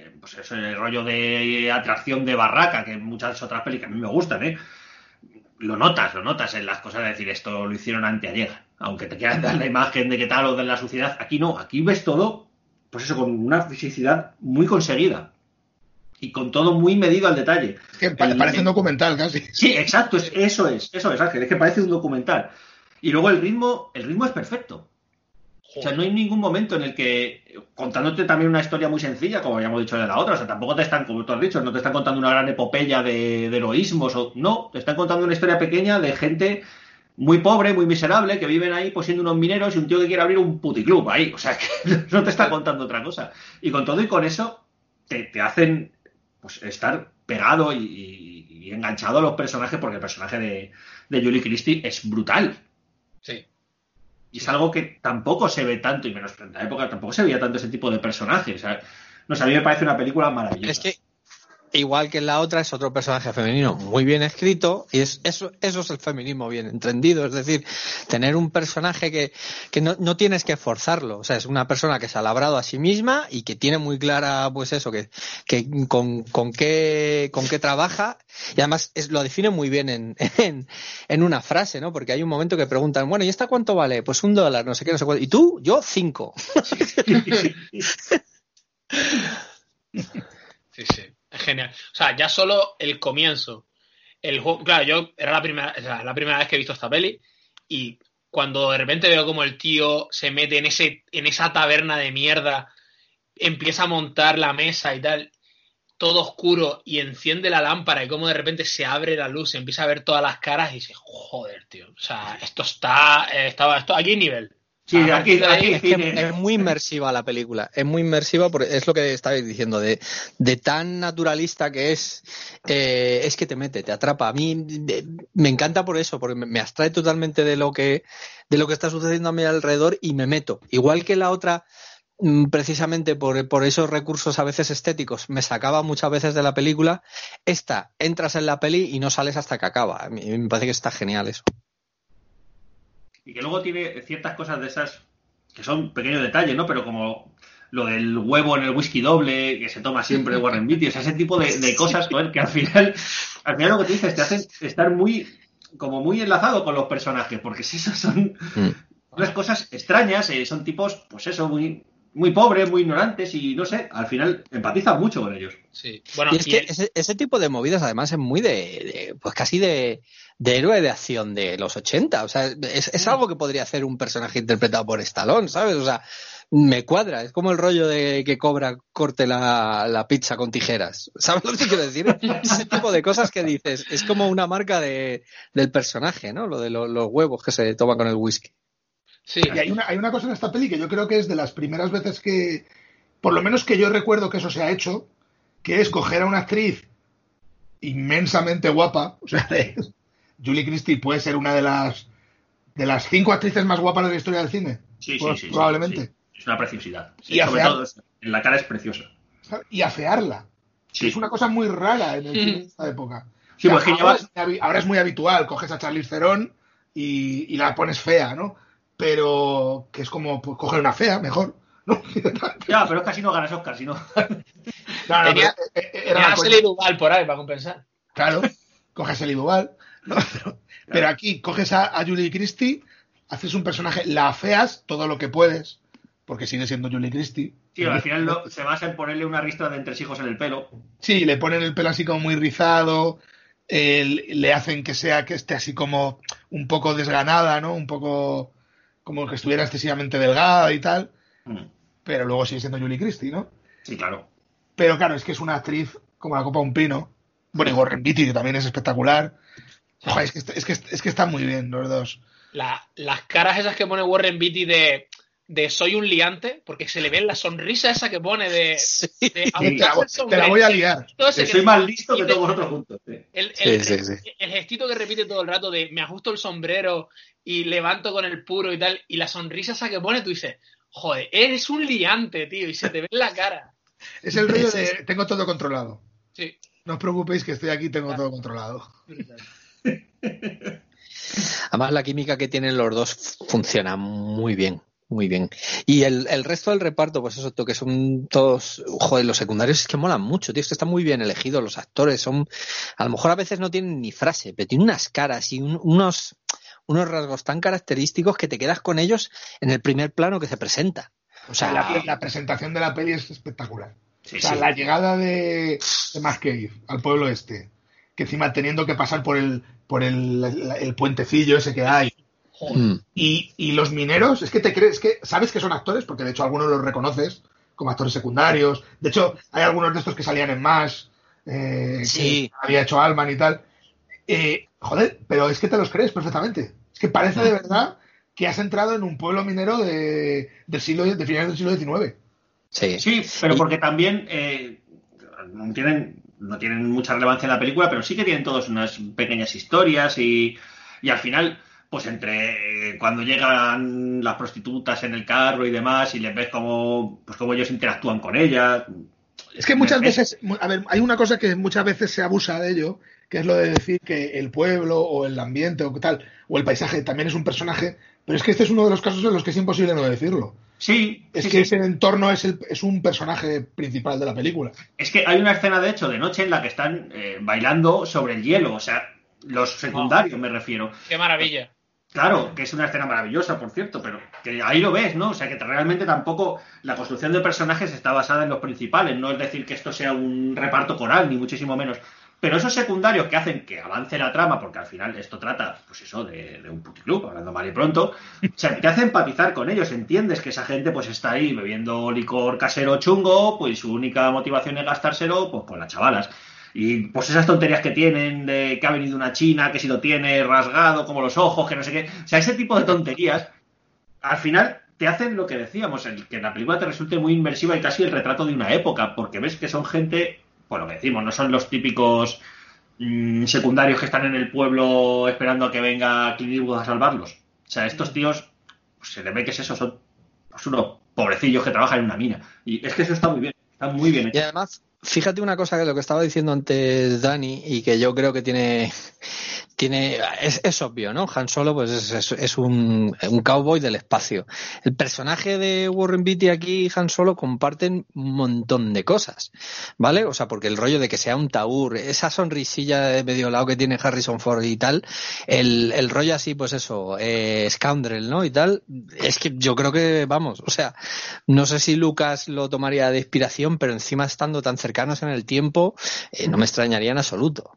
Speaker 1: rollo de atracción de barraca, que en muchas otras películas a mí me gustan, ¿eh? Lo notas en las cosas de decir, esto lo hicieron anteayer. Aunque te quieras dar la imagen de qué tal o de la suciedad, aquí no. Aquí ves todo, pues eso, con una fisicidad muy conseguida. Y con todo muy medido al detalle.
Speaker 2: Es que parece un documental casi.
Speaker 1: Sí, exacto, eso es, Ángel, es que parece un documental. Y luego el ritmo es perfecto. O sea, no hay ningún momento en el que, contándote también una historia muy sencilla, como habíamos dicho de la otra, o sea, tampoco te están, como tú has dicho, no te están contando una gran epopeya de heroísmos, no, te están contando una historia pequeña de gente muy pobre, muy miserable, que viven ahí pues siendo unos mineros y un tío que quiere abrir un puticlub ahí, o sea, que no te está contando otra cosa. Y con todo y con eso, te hacen pues estar pegado y enganchado a los personajes, porque el personaje de Julie Christie es brutal.
Speaker 3: Sí.
Speaker 1: Y es algo que tampoco se ve tanto, y menos en la época tampoco se veía tanto ese tipo de personajes. O sea, no sé, a mí me parece una película maravillosa.
Speaker 4: Es que, igual que en la otra, es otro personaje femenino muy bien escrito, y eso es el feminismo bien entendido. Es decir, tener un personaje que no tienes que forzarlo. O sea, es una persona que se ha labrado a sí misma y que tiene muy clara, pues eso, que con qué trabaja. Y además lo define muy bien en una frase, ¿no? Porque hay un momento que preguntan, bueno, ¿y esta cuánto vale? Pues $1, no sé qué, no sé cuánto. ¿Y tú? Yo, 5.
Speaker 3: Sí. Es genial. O sea, ya solo el comienzo. El juego, claro, yo era la primera vez que he visto esta peli, y cuando de repente veo como el tío se mete en esa taberna de mierda, empieza a montar la mesa y tal, todo oscuro, y enciende la lámpara y como de repente se abre la luz, se empieza a ver todas las caras y dice, joder, tío, o sea, esto aquí hay nivel.
Speaker 1: Sí, aquí
Speaker 4: es muy inmersiva la película, es muy inmersiva porque es lo que estabais diciendo, de tan naturalista que es que te mete, te atrapa. A mí me encanta por eso, porque me abstrae totalmente de lo que está sucediendo a mi alrededor y me meto. Igual que la otra, precisamente por esos recursos a veces estéticos, me sacaba muchas veces de la película. Esta, entras en la peli y no sales hasta que acaba. A mí me parece que está genial eso.
Speaker 1: Y que luego tiene ciertas cosas de esas que son pequeños detalles, ¿no? Pero como lo del huevo en el whisky doble, que se toma siempre Warren Beatty, o sea, ese tipo de cosas, joder, que al final lo que tú dices, te hacen estar muy enlazado con los personajes, porque si eso son unas cosas extrañas, son tipos, pues eso, muy, muy pobres, muy ignorantes, y no sé, al final empatizas mucho con ellos.
Speaker 3: Sí. Bueno,
Speaker 4: y es que ese tipo de movidas además es muy pues casi de héroe de acción de los 80, o sea, es algo que podría hacer un personaje interpretado por Stallone, ¿sabes? O sea, me cuadra, es como el rollo de que Cobra corte la pizza con tijeras, ¿sabes lo que quiero decir? Ese tipo de cosas que dices, es como una marca del personaje, ¿no? Lo de los huevos que se toman con el whisky.
Speaker 3: Sí.
Speaker 2: Y hay una cosa en esta peli que yo creo que es de las primeras veces que, por lo menos que yo recuerdo que eso se ha hecho, que es coger a una actriz inmensamente guapa, o sea, Julie Christie puede ser una de las 5 actrices más guapas de la historia del cine.
Speaker 1: Sí,
Speaker 2: probablemente.
Speaker 1: Sí. Es una preciosidad. Sí,
Speaker 2: y
Speaker 1: sobre todo en la cara es preciosa.
Speaker 2: Y afearla. Sí. Es una cosa muy rara en el cine de esta época.
Speaker 1: Sí,
Speaker 2: o sea,
Speaker 1: pues
Speaker 2: ahora es muy habitual, coges a Charlize Theron y la pones fea, ¿no? Pero que es como pues, coger una fea, mejor, ¿no?
Speaker 1: Ya, pero es que así no ganas Oscar, sino...
Speaker 3: Tenía a Shelley Duvall por ahí para compensar.
Speaker 2: Claro, coges a Shelley Duvall, ¿no? Pero aquí coges a Julie Christie, haces un personaje, la afeas todo lo que puedes, porque sigue siendo Julie Christie.
Speaker 1: Sí, al final se basa en ponerle una ristra de entresijos en el pelo.
Speaker 2: Sí, le ponen el pelo así como muy rizado, le hacen que esté así como un poco desganada, ¿no? Un poco como que estuviera excesivamente delgada y tal. Pero luego sigue siendo Julie Christie, ¿no?
Speaker 1: Sí, claro.
Speaker 2: Pero claro, es que es una actriz como la copa de un pino. Bueno, y Warren Beatty, que también es espectacular. Ojo, es que están muy bien los dos.
Speaker 3: Las caras esas que pone Warren Beatty de soy un liante, porque se le ve la sonrisa esa que pone de
Speaker 2: te la voy a liar.
Speaker 1: Soy más listo que todos vosotros juntos. Sí.
Speaker 3: El gestito que repite todo el rato de me ajusto el sombrero y levanto con el puro y tal, y la sonrisa esa que pone, tú dices, joder, eres un liante, tío, y se te ve en la cara.
Speaker 2: Es el rollo de tengo todo controlado.
Speaker 3: Sí.
Speaker 2: No os preocupéis que estoy aquí, tengo todo controlado.
Speaker 4: Además, la química que tienen los dos funciona muy bien. Muy bien. Y el resto del reparto, pues eso, que son todos, joder, los secundarios es que molan mucho, tío, es que están muy bien elegidos, los actores son, a lo mejor a veces no tienen ni frase, pero tienen unas caras y unos rasgos tan característicos que te quedas con ellos en el primer plano que se presenta. O sea,
Speaker 2: la presentación de la peli es espectacular.
Speaker 1: Sí,
Speaker 2: o sea, la llegada de McCabe al pueblo este, que encima teniendo que pasar por el puentecillo ese que hay. Y los mineros, es que sabes que son actores, porque de hecho algunos los reconoces como actores secundarios. De hecho, hay algunos de estos que salían en MASH, que había hecho Allman y tal. Joder, pero es que te los crees perfectamente. Es que parece de verdad que has entrado en un pueblo minero de finales del siglo XIX.
Speaker 1: Sí, pero porque también no tienen mucha relevancia en la película, pero sí que tienen todos unas pequeñas historias y al final, pues entre cuando llegan las prostitutas en el carro y demás y les ves cómo ellos interactúan con ellas.
Speaker 2: Es que muchas veces, a ver, hay una cosa que muchas veces se abusa de ello, que es lo de decir que el pueblo o el ambiente o tal, o el paisaje también es un personaje, pero es que este es uno de los casos en los que es imposible no decirlo.
Speaker 1: Sí.
Speaker 2: Ese entorno es un personaje principal de la película.
Speaker 1: Es que hay una escena, de hecho, de noche en la que están bailando sobre el hielo, o sea, los secundarios me refiero.
Speaker 3: ¡Qué maravilla!
Speaker 1: Claro, que es una escena maravillosa, por cierto, pero que ahí lo ves, ¿no? O sea, que realmente tampoco la construcción de personajes está basada en los principales, no es decir que esto sea un reparto coral, ni muchísimo menos. Pero esos secundarios que hacen que avance la trama, porque al final esto trata, pues eso, de un puticlub, hablando mal y pronto, o sea, te hace empatizar con ellos, entiendes que esa gente pues está ahí bebiendo licor casero chungo, pues su única motivación es gastárselo pues con las chavalas. Y pues esas tonterías que tienen de que ha venido una china, que si lo tiene rasgado como los ojos, que no sé qué. O sea, ese tipo de tonterías, al final te hacen lo que decíamos, que la película te resulte muy inmersiva y casi el retrato de una época, porque ves que son gente, pues lo que decimos, no son los típicos secundarios que están en el pueblo esperando a que venga Clint Eastwood a salvarlos. O sea, estos tíos, pues se les ve que es eso, son pues unos pobrecillos que trabajan en una mina. Y es que eso está muy bien hecho.
Speaker 4: Y además, fíjate una cosa que lo que estaba diciendo antes Dani y que yo creo que tiene es obvio, ¿no? Han Solo pues es un cowboy del espacio. El personaje de Warren Beatty aquí y Han Solo comparten un montón de cosas, ¿vale? O sea, porque el rollo de que sea un taur, esa sonrisilla de medio lado que tiene Harrison Ford y tal, el rollo así, pues eso, scoundrel, ¿no? Y tal, es que yo creo que, vamos, o sea, no sé si Lucas lo tomaría de inspiración, pero encima estando tan cercanos en el tiempo, no me extrañaría en absoluto.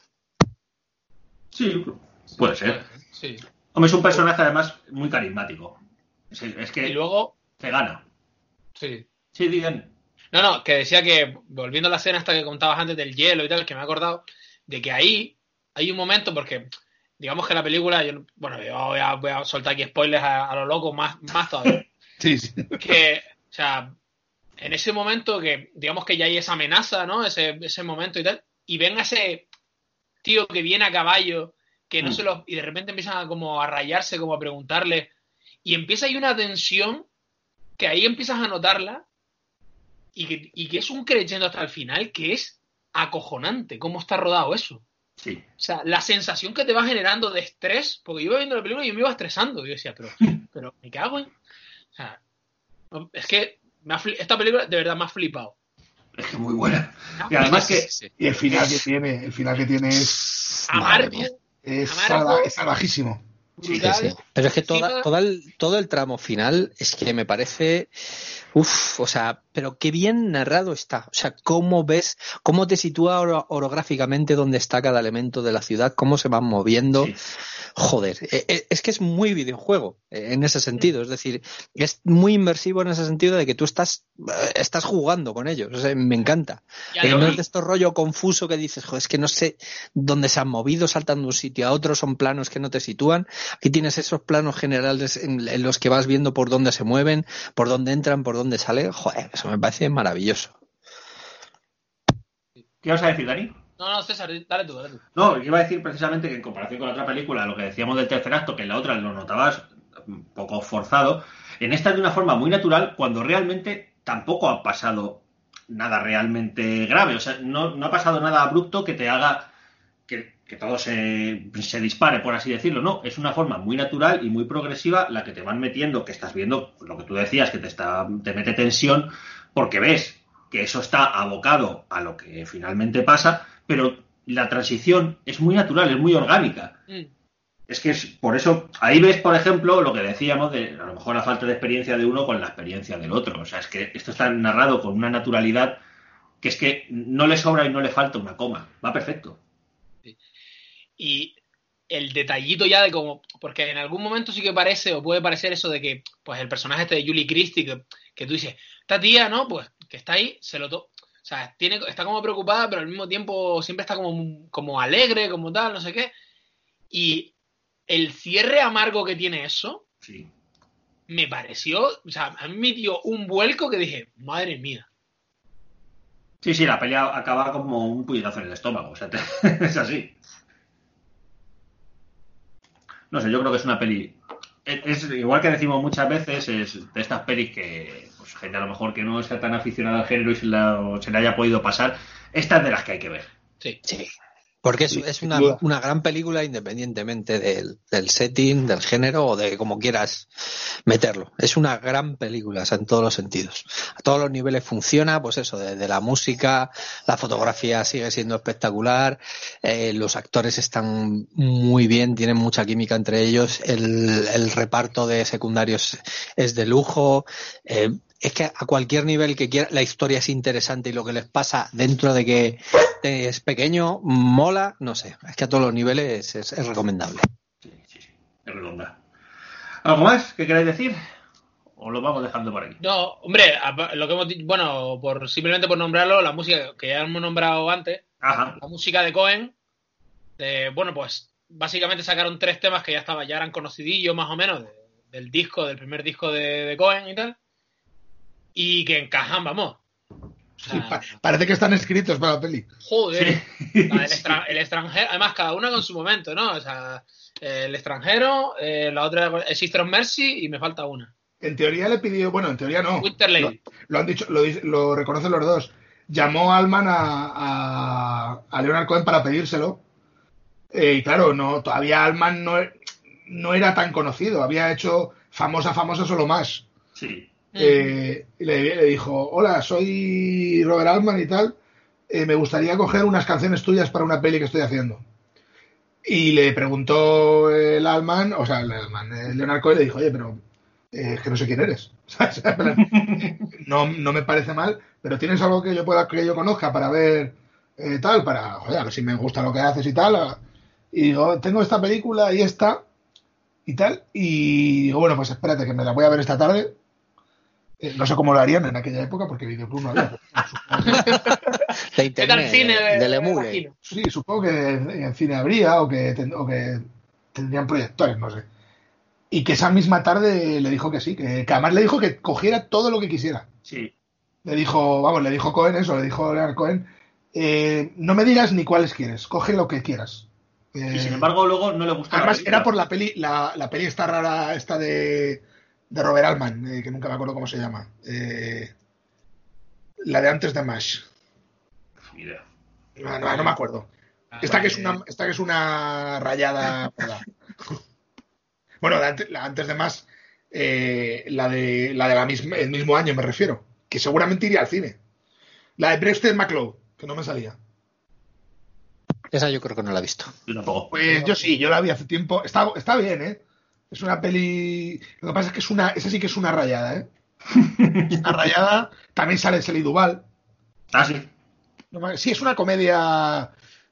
Speaker 1: Sí, puede ser.
Speaker 3: Sí.
Speaker 1: Hombre, es un personaje además muy carismático. Es que
Speaker 3: Y luego...
Speaker 1: te gana.
Speaker 3: Sí.
Speaker 1: Sí, digan.
Speaker 3: No, que decía que, volviendo a la escena hasta que contabas antes del hielo y tal, que me he acordado de que ahí hay un momento, porque digamos que la película, yo voy a soltar aquí spoilers a lo loco más todavía.
Speaker 2: Sí.
Speaker 3: Que, o sea, en ese momento que, digamos que ya hay esa amenaza, ¿no? Ese momento y tal, y ven a ese tío que viene a caballo, que no se los... y de repente empiezan a rayarse, como a preguntarle, y empieza ahí una tensión que ahí empiezas a notarla y que es un crescendo hasta el final que es acojonante cómo está rodado eso.
Speaker 1: Sí.
Speaker 3: O sea, la sensación que te va generando de estrés, porque yo iba viendo la película y yo me iba estresando, y yo decía, pero me cago en... O sea, es que esta película de verdad me ha flipado.
Speaker 1: Es que muy buena. Y además que...
Speaker 2: Y el final que tiene es...
Speaker 3: Amargo.
Speaker 2: Es salvajísimo.
Speaker 4: Sí. Pero es que todo el tramo final es que me parece... o sea, pero qué bien narrado está. O sea, cómo te sitúa orográficamente dónde está cada elemento de la ciudad, cómo se van moviendo. Sí. Joder, es que es muy videojuego en ese sentido. Es decir, es muy inmersivo en ese sentido de que tú estás jugando con ellos. O sea, me encanta. Pero no es de estos rollo confuso que dices, joder, es que no sé dónde se han movido, saltando de un sitio a otro, son planos que no te sitúan. Aquí tienes esos planos generales en los que vas viendo por dónde se mueven, por dónde entran, por dónde salen. Joder, eso me parece maravilloso.
Speaker 1: ¿Qué vas a decir, Dani?
Speaker 3: No, César, dale tú.
Speaker 1: No, iba a decir precisamente que en comparación con la otra película, lo que decíamos del tercer acto, que en la otra lo notabas un poco forzado, en esta de una forma muy natural, cuando realmente tampoco ha pasado nada realmente grave. O sea, no ha pasado nada abrupto que te haga que todo se dispare, por así decirlo. No, es una forma muy natural y muy progresiva la que te van metiendo, que estás viendo lo que tú decías, que te mete tensión, porque ves que eso está abocado a lo que finalmente pasa, pero la transición es muy natural, es muy orgánica. Es que es por eso, ahí ves, por ejemplo, lo que decíamos de a lo mejor la falta de experiencia de uno con la experiencia del otro. O sea, es que esto está narrado con una naturalidad que es que no le sobra y no le falta una coma. Va perfecto.
Speaker 3: Y el detallito ya de como... Porque en algún momento sí que parece, o puede parecer eso de que, pues el personaje este de Julie Christie, que tú dices, esta tía, ¿no? Pues que está ahí, o sea, está como preocupada, pero al mismo tiempo siempre está como alegre, como tal, no sé qué. Y el cierre amargo que tiene eso,
Speaker 1: sí,
Speaker 3: me pareció, o sea, a mí me dio un vuelco que dije, madre mía.
Speaker 1: Sí, la pelea acaba como un puñetazo en el estómago, o sea, es así. No sé, yo creo que es una peli... Es igual que decimos muchas veces, es de estas pelis que pues, gente a lo mejor que no sea tan aficionada al género y se le haya podido pasar, estas de las que hay que ver.
Speaker 4: Sí. Porque es una gran película independientemente del setting, del género o de como quieras meterlo. Es una gran película, o sea, en todos los sentidos. A todos los niveles funciona, pues eso, desde la música, la fotografía sigue siendo espectacular, los actores están muy bien, tienen mucha química entre ellos, el reparto de secundarios es de lujo, es que a cualquier nivel que quiera, la historia es interesante y lo que les pasa dentro de que es pequeño, mola, no sé, es que a todos los niveles es recomendable.
Speaker 1: Sí, es redonda. ¿Algo más que queráis decir? ¿O lo vamos dejando por aquí?
Speaker 3: No, hombre, lo que hemos dicho, bueno, simplemente por nombrarlo, la música que ya hemos nombrado antes,
Speaker 1: Ajá.
Speaker 3: La música de Cohen, bueno, pues básicamente sacaron 3 temas que ya eran conocidillos más o menos del primer disco de Cohen y tal, y que encajan, vamos. O sea,
Speaker 2: sí, parece que están escritos para la peli.
Speaker 3: Joder, sí. El extranjero, además cada una con su momento, ¿no? O sea, el extranjero, la otra es Sister of Mercy y me falta una.
Speaker 2: En teoría le pidió, bueno, en teoría no.
Speaker 3: Winter Lady.
Speaker 2: Lo han dicho, lo reconocen los dos. Llamó Altman a Leonard Cohen para pedírselo. Y claro, todavía Altman no era tan conocido. Había hecho famosa solo más.
Speaker 1: Sí.
Speaker 2: Y le dijo, hola, soy Robert Altman y tal. Me gustaría coger unas canciones tuyas para una peli que estoy haciendo. Y le preguntó Leonard Cohen le dijo, oye, pero es que no sé quién eres. No me parece mal, pero ¿tienes algo que yo conozca para ver para, joder, a ver si me gusta lo que haces y tal? Y digo, tengo esta película y esta y tal. Y digo, bueno, pues espérate, que me la voy a ver esta tarde. No sé cómo lo harían en aquella época porque Videoclub no había.
Speaker 4: De internet,
Speaker 3: cine
Speaker 4: del emule.
Speaker 2: Sí, supongo que en cine habría o que tendrían proyectores, no sé. Y que esa misma tarde le dijo que sí, que además le dijo que cogiera todo lo que quisiera.
Speaker 1: Sí.
Speaker 2: Le dijo Cohen eso, le dijo Leonard Cohen, no me digas ni cuáles quieres, coge lo que quieras.
Speaker 1: Y sin embargo luego no le gustó.
Speaker 2: Además era por la peli esta rara, esta de Robert Altman, que nunca me acuerdo cómo se llama. La de antes de MASH.
Speaker 1: Mira.
Speaker 2: No me acuerdo. Esta que es una rayada. Bueno, antes de MASH, el mismo año me refiero, que seguramente iría al cine. La de Brewster McClough, que no me salía.
Speaker 4: Esa yo creo que no la he visto.
Speaker 1: Yo tampoco.
Speaker 2: Pues yo sí, yo la vi hace tiempo. Está bien, ¿eh? Es una peli. Lo que pasa es que esa sí que es una rayada, ¿eh? Una rayada. También sale Shelley Duvall.
Speaker 1: Ah, sí.
Speaker 2: Sí, es una comedia.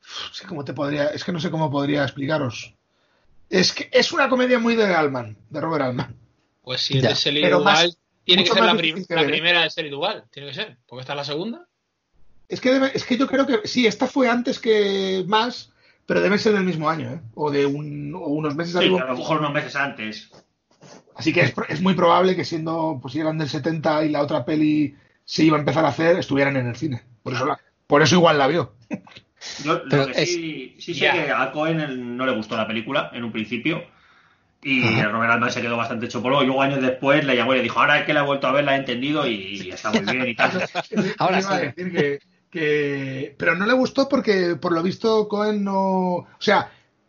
Speaker 2: Es que no sé cómo podría explicaros. Es que es una comedia muy de Robert Altman.
Speaker 3: Pues si es de Shelley Duvall, tiene que ser la primera de Shelley Duvall. Tiene que ser, porque esta es la segunda.
Speaker 2: Es que yo creo que sí, esta fue antes que más, pero debe ser del mismo año, ¿eh? O unos meses
Speaker 1: sí, a lo mejor unos meses antes.
Speaker 2: Así que es muy probable que si eran del 70 y la otra peli se iba a empezar a hacer, estuvieran en el cine. Por eso igual la vio.
Speaker 1: Yo lo que sí sé que a Cohen no le gustó la película en un principio. Y Robert Altman se quedó bastante hecho polvo. Y luego años después le llamó y le dijo, ahora es que la he vuelto a ver, la he entendido y está muy bien y tal.
Speaker 2: Ahora iba a decir pero no le gustó porque por lo visto Cohen no... O sea,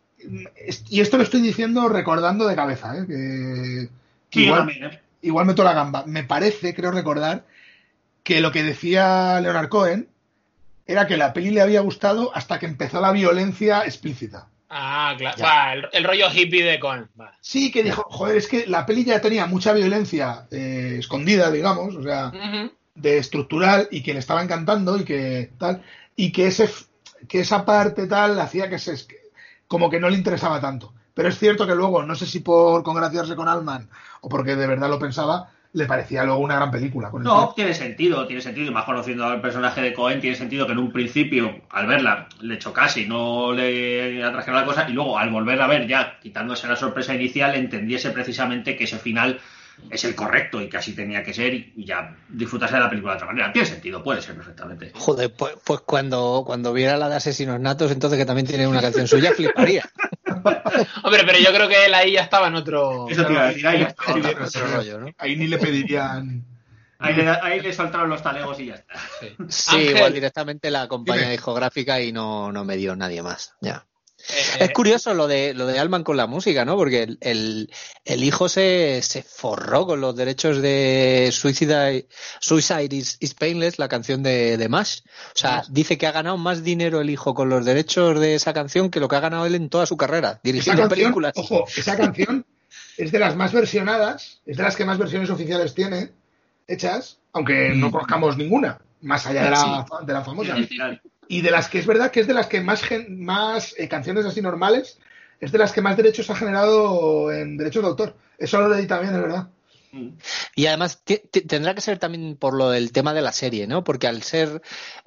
Speaker 2: y esto lo estoy diciendo recordando de cabeza, que
Speaker 1: sí,
Speaker 2: igual,
Speaker 1: también,
Speaker 2: igual meto la gamba. Me parece, creo recordar, que lo que decía Leonard Cohen era que la peli le había gustado hasta que empezó la violencia explícita.
Speaker 3: Ah, claro. El rollo hippie de Cohen. Vale.
Speaker 2: Sí, que dijo, joder, es que la peli ya tenía mucha violencia escondida, digamos, o sea, de estructural, y que le estaba encantando y que tal, y que esa parte tal hacía que como que no le interesaba tanto. Pero es cierto que luego, no sé si por congraciarse con Altman o porque de verdad lo pensaba, le parecía luego una gran película.
Speaker 1: No, tiene sentido, y más conociendo al personaje de Cohen, tiene sentido que en un principio, al verla, le chocase y no le atrajera la cosa, y luego al volverla a ver, ya quitándose la sorpresa inicial, entendiese precisamente que ese final es el correcto y que así tenía que ser, y ya disfrutase de la película de otra manera. Tiene sentido, puede ser perfectamente.
Speaker 4: Joder, pues cuando viera la de Asesinos Natos, entonces que también tiene una canción suya, fliparía.
Speaker 3: Hombre, pero yo creo que él ahí ya estaba en otro...
Speaker 1: Eso te iba a decir, ahí ya estaba
Speaker 4: en otro rollo, ¿no?
Speaker 2: Ahí ni le pedirían...
Speaker 1: Ahí le soltaron los talegos y ya está.
Speaker 4: Sí, igual directamente la compañía discográfica y no me dio nadie más, ya. Es curioso lo de Altman con la música, ¿no? Porque el hijo se forró con los derechos de Suicide is Painless, la canción de MASH. O sea, dice que ha ganado más dinero el hijo con los derechos de esa canción que lo que ha ganado él en toda su carrera, dirigiendo películas.
Speaker 2: Ojo, esa canción es de las más versionadas, es de las que más versiones oficiales tiene hechas, aunque no conozcamos ninguna, más allá de la famosa. Y de las que es verdad que es de las que más canciones así normales, es de las que más derechos ha generado en derechos de autor. Eso lo leí también, es verdad.
Speaker 4: Y además tendrá que ser también por lo del tema de la serie, ¿no? Porque al ser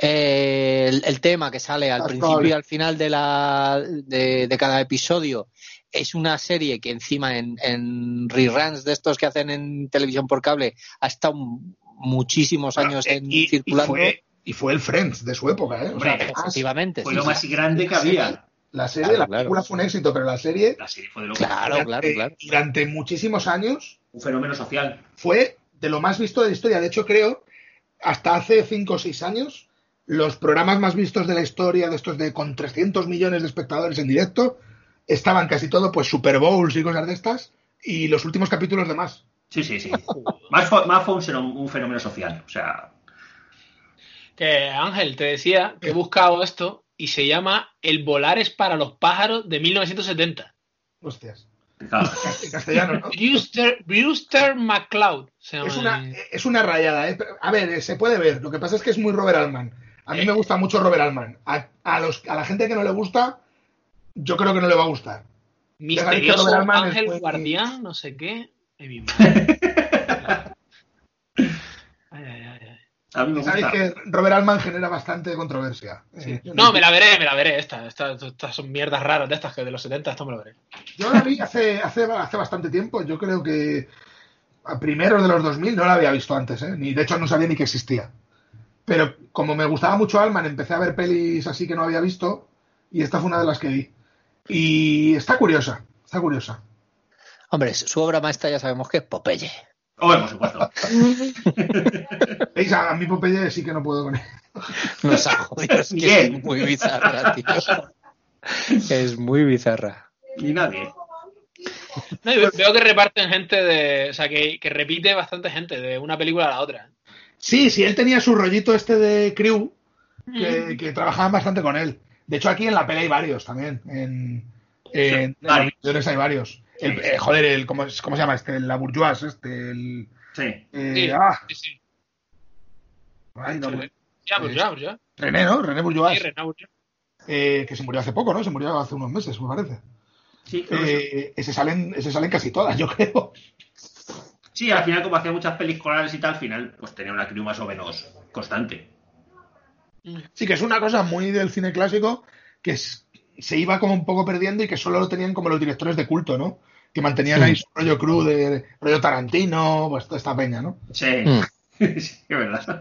Speaker 4: el tema que sale al principio y al final de cada episodio es una serie que encima en reruns de estos que hacen en televisión por cable ha estado muchísimos años circulando.
Speaker 2: Y fue el Friends de su época, ¿eh? O sea,
Speaker 4: efectivamente.
Speaker 1: Fue lo más grande que había.
Speaker 2: La serie, la película fue un éxito, pero la serie
Speaker 1: fue de lo
Speaker 4: claro.
Speaker 2: Durante muchísimos años.
Speaker 1: Un fenómeno social.
Speaker 2: Fue de lo más visto de la historia. De hecho, creo, hasta hace 5 o 6 años, los programas más vistos de la historia, de estos de con 300 millones de espectadores en directo, estaban casi todo, pues, Super Bowls y cosas de estas, y los últimos capítulos de más.
Speaker 1: Sí. Más fue un fenómeno social, o sea...
Speaker 3: Que Ángel, te decía que he buscado esto y se llama El volar es para los pájaros de 1970.
Speaker 2: Hostias.
Speaker 1: Claro.
Speaker 2: En castellano, ¿no?
Speaker 3: Brewster McCloud se llama.
Speaker 2: Es una rayada, ¿eh? A ver, se puede ver. Lo que pasa es que es muy Robert Altman. A mí me gusta mucho Robert Altman. A la gente que no le gusta, yo creo que no le va a gustar.
Speaker 3: Misterioso Ángel muy... Guardián, no sé qué. Mi madre.
Speaker 2: A mí me gusta. Sabéis que Robert Altman genera bastante controversia.
Speaker 3: Sí. No, me la veré. Estas son mierdas raras de estas que de los 70, esto me lo veré.
Speaker 2: Yo la vi hace bastante tiempo. Yo creo que a primeros de los 2000 no la había visto antes, ¿eh? De hecho, no sabía ni que existía. Pero como me gustaba mucho Altman, empecé a ver pelis así que no había visto y esta fue una de las que vi. Y está curiosa.
Speaker 4: Hombre, su obra maestra ya sabemos que es Popeye.
Speaker 1: Bueno, por supuesto.
Speaker 2: ¿Veis? A mí Popeye sí que no puedo con él.
Speaker 4: Nos ha jodido, es que es muy bizarra, tío. Es muy bizarra.
Speaker 1: Ni nadie.
Speaker 3: No, veo que reparten gente o sea, que repite bastante gente de una película a la otra.
Speaker 2: Sí, él tenía su rollito este de crew, que trabajaban bastante con él. De hecho, aquí en la peli hay varios también. En los videos hay varios. ¿Cómo se llama este? La Bourgeois,
Speaker 1: Sí.
Speaker 3: Sí.
Speaker 2: Ay, no,
Speaker 3: Bourgeois.
Speaker 2: René, ¿no? René Bourgeois.
Speaker 3: Sí, René Bourgeois.
Speaker 2: Que se murió hace poco, ¿no? Se murió hace unos meses, me parece.
Speaker 1: Sí,
Speaker 2: ese salen casi todas, yo creo.
Speaker 1: Sí, al final, como hacía muchas pelis corales y tal, al final, pues tenía una crew más o menos constante.
Speaker 2: Sí, que es una cosa muy del cine clásico que se iba como un poco perdiendo y que solo lo tenían como los directores de culto, ¿no? Que mantenían ahí su rollo crew de rollo Tarantino, pues toda esta peña, ¿no?
Speaker 1: Sí, sí, es verdad.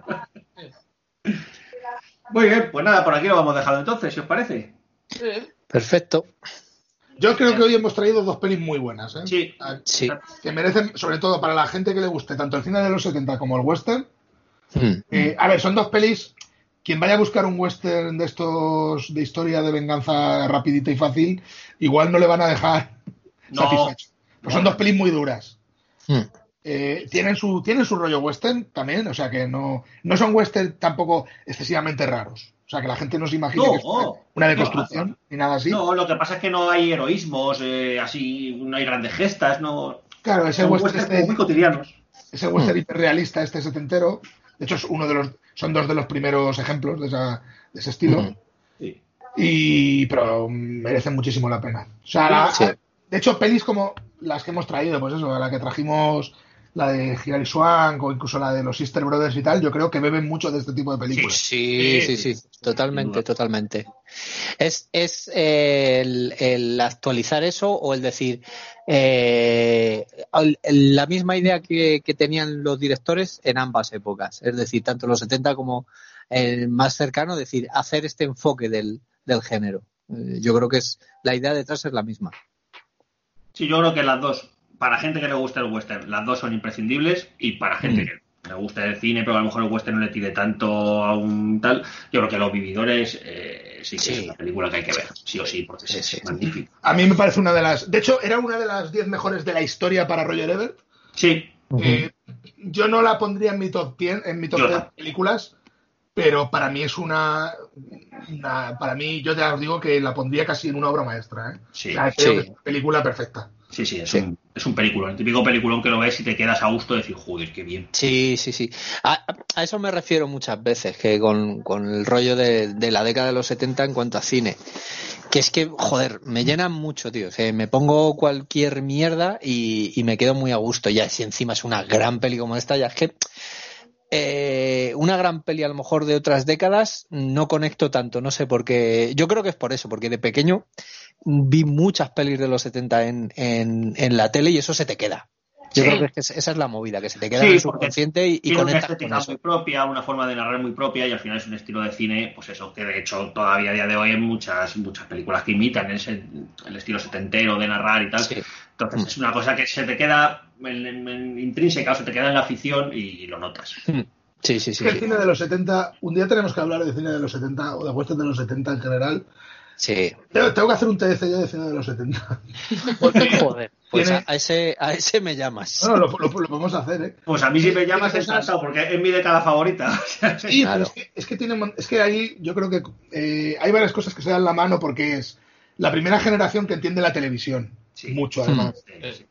Speaker 1: Muy bien, pues nada, por aquí lo vamos dejando entonces, si os parece.
Speaker 4: Perfecto.
Speaker 2: Yo creo que hoy hemos traído dos pelis muy buenas, ¿eh?
Speaker 1: Sí.
Speaker 2: Que merecen, sobre todo para la gente que le guste tanto el cine de los 70 como el western. A ver, son dos pelis. Quien vaya a buscar un western de estos de historia de venganza rapidita y fácil, igual no le van a dejar satisfecho. Pues son dos pelis muy duras. Tienen su rollo western también, o sea que no son western tampoco excesivamente raros. O sea que la gente no se imagine que es una deconstrucción ni nada así.
Speaker 1: No, lo que pasa es que no hay heroísmos, así, no hay grandes gestas, no.
Speaker 2: Claro, ese western
Speaker 1: muy cotidianos.
Speaker 2: Ese western hiperrealista, setentero. De hecho, son dos de los primeros ejemplos de ese estilo. Sí. Pero merecen muchísimo la pena. O sea, de hecho, pelis como las que hemos traído, pues eso, la que trajimos, la de Hilary Swank o incluso la de los Sister Brothers y tal, yo creo que beben mucho de este tipo de películas.
Speaker 4: Sí. Totalmente. Es el actualizar eso o el decir la misma idea que tenían los directores en ambas épocas, es decir, tanto los 70 como el más cercano, decir, hacer este enfoque del género. Yo creo que la idea detrás es la misma.
Speaker 1: Sí, yo creo que las dos, para gente que le gusta el western, las dos son imprescindibles, y para gente que le gusta el cine, pero a lo mejor el western no le tire tanto a un tal, yo creo que Los Vividores sí que es una película que hay que ver, sí o sí, porque es magnífico.
Speaker 2: A mí me parece una de las... De hecho, era una de las 10 mejores de la historia para Roger Ebert.
Speaker 1: Sí.
Speaker 2: Yo no la pondría en mi top 10, de películas, pero para mí es para mí, yo ya os digo que la pondría casi en una obra maestra, ¿eh?
Speaker 1: Sí,
Speaker 2: o sea, creo que es una película perfecta.
Speaker 1: Sí, es un peliculón, el típico peliculón que lo ves y te quedas a gusto de decir, joder, qué bien.
Speaker 4: Sí. A eso me refiero muchas veces, que con el rollo de la década de los 70 en cuanto a cine. Que es que, joder, me llenan mucho, tío. Que me pongo cualquier mierda y me quedo muy a gusto. Ya si encima es una gran peli como esta, ya es que una gran peli a lo mejor de otras décadas no conecto tanto, no sé por qué. Yo creo que es por eso, porque de pequeño vi muchas pelis de los 70 en la tele y eso se te queda. Yo creo que esa es la movida, que se te queda en el subconsciente y conectas
Speaker 1: una estética
Speaker 4: con eso.
Speaker 1: muy propia, una forma de narrar muy propia, y al final es un estilo de cine, pues eso, que de hecho todavía a día de hoy hay muchas películas que imitan el estilo setentero de narrar y tal. Sí. Entonces es una cosa que se te queda intrínseca, o se te queda en la afición y lo notas.
Speaker 4: Sí.
Speaker 2: El cine de los 70, un día tenemos que hablar de cine de los 70 o de western de los 70 en general.
Speaker 4: Sí.
Speaker 2: Tengo que hacer un TDC yo de cine de los 70.
Speaker 4: Joder, pues a ese me llamas.
Speaker 2: No, lo podemos hacer, ¿eh?
Speaker 1: Pues a mí si me llamas encantado, porque es mi década favorita.
Speaker 2: Sí, claro. Pero es que ahí yo creo que hay varias cosas que se dan la mano porque es la primera generación que entiende la televisión. Sí. Mucho, además. Sí.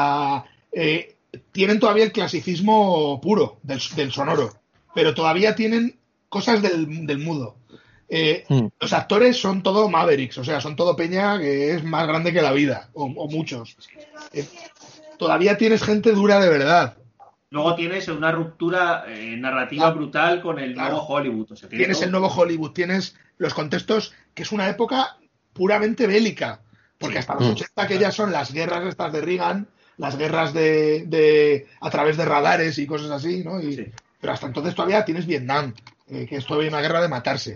Speaker 2: Tienen todavía el clasicismo puro del sonoro, pero todavía tienen cosas del mudo. Los actores son todo mavericks, o sea, son todo peña que es más grande que la vida, o muchos. Todavía tienes gente dura de verdad.
Speaker 1: Luego tienes una ruptura narrativa brutal con el nuevo Hollywood. O sea,
Speaker 2: tienes el nuevo Hollywood, tienes los contextos, que es una época puramente bélica, porque hasta los 80 que ya son las guerras estas de Reagan, las guerras a través de radares y cosas así, ¿no? Pero hasta entonces todavía tienes Vietnam, que es todavía una guerra de matarse.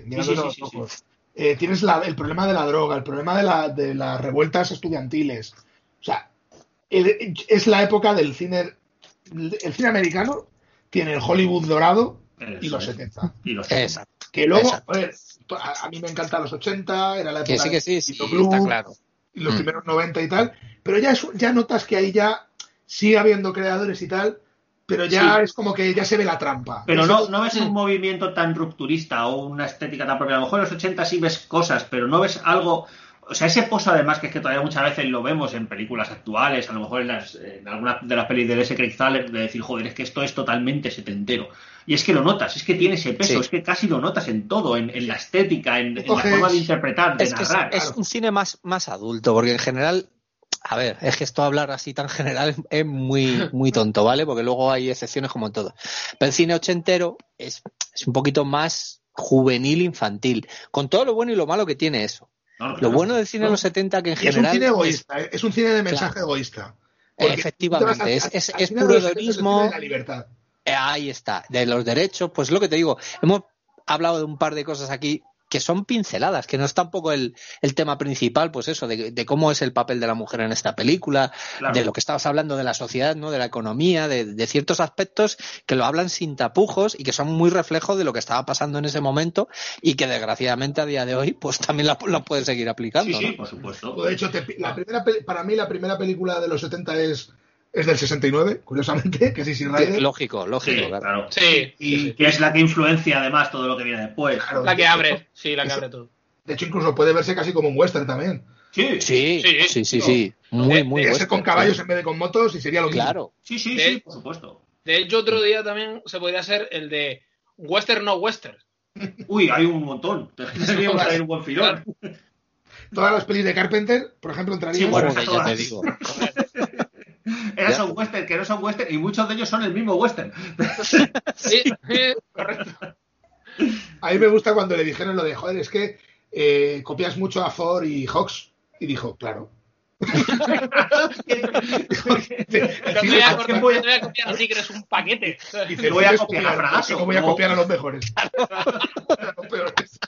Speaker 2: Tienes el problema de la droga, el problema de las revueltas estudiantiles. O sea, es la época del cine. El cine americano tiene el Hollywood dorado y los 70.
Speaker 4: Exacto.
Speaker 2: Que luego, a mí me encantan los 80, era la época
Speaker 4: que sí,
Speaker 2: Blue,
Speaker 4: está claro.
Speaker 2: Y los primeros 90 y tal, pero ya notas que ahí ya sigue habiendo creadores y tal, pero ya es como que ya se ve la trampa.
Speaker 1: Pero no ves un movimiento tan rupturista o una estética tan propia. A lo mejor en los 80 sí ves cosas, pero no ves algo. O sea, ese pozo además que es que todavía muchas veces lo vemos en películas actuales, a lo mejor en algunas de las pelis de S. Craig Zahler, de decir, joder, es que esto es totalmente setentero. Y es que lo notas, es que tiene ese peso, es que casi lo notas en todo, en la estética, en la forma de interpretar, de narrar.
Speaker 4: Es un cine más adulto, porque en general, a ver, es que esto hablar así tan general es muy tonto, ¿vale? Porque luego hay excepciones como en todo. Pero el cine ochentero es un poquito más juvenil, infantil, con todo lo bueno y lo malo que tiene eso. Lo bueno del cine de los 70 que en general...
Speaker 2: Es un cine egoísta, es un cine de mensaje egoísta.
Speaker 4: Efectivamente, es puro hedonismo.
Speaker 2: De la libertad.
Speaker 4: Ahí está, de los derechos, pues lo que te digo, hemos hablado de un par de cosas aquí que son pinceladas, que no es tampoco el tema principal, pues eso, de cómo es el papel de la mujer en esta película, de lo que estabas hablando de la sociedad, ¿no? De la economía, de ciertos aspectos que lo hablan sin tapujos y que son muy reflejo de lo que estaba pasando en ese momento y que desgraciadamente a día de hoy pues también la puedes seguir aplicando.
Speaker 1: Sí,
Speaker 4: ¿no?
Speaker 1: Por supuesto.
Speaker 2: De hecho, para mí la primera película de los 70 es del 69, curiosamente, que es Easy Rider.
Speaker 4: Lógico,
Speaker 1: claro.
Speaker 3: Sí.
Speaker 1: Y que es la que influencia además todo lo que viene después.
Speaker 2: Claro,
Speaker 3: la que abre, abre todo.
Speaker 2: De hecho, incluso puede verse casi como un western también.
Speaker 4: Sí. Muy
Speaker 2: western. Con caballos en vez de con motos y sería lo mismo.
Speaker 4: Claro.
Speaker 1: Sí, por supuesto.
Speaker 3: De hecho, otro día también se podría hacer el de western no western.
Speaker 1: Uy, hay un montón. Deberíamos traer un buen filón.
Speaker 2: Todas las pelis de Carpenter, por ejemplo, entrarían.
Speaker 1: Sí, bueno,
Speaker 4: ya te digo.
Speaker 1: Son western, que no son western, y muchos de ellos son el mismo western.
Speaker 3: Sí, correcto.
Speaker 2: A mí me gusta cuando le dijeron lo de, joder, es que copias mucho a Ford y Hawks. Y dijo, claro.
Speaker 3: No voy a copiar así, que eres un paquete.
Speaker 2: Dice,
Speaker 1: voy a copiar a Fragasso.
Speaker 2: ¿Cómo voy a copiar a los mejores? Los peores.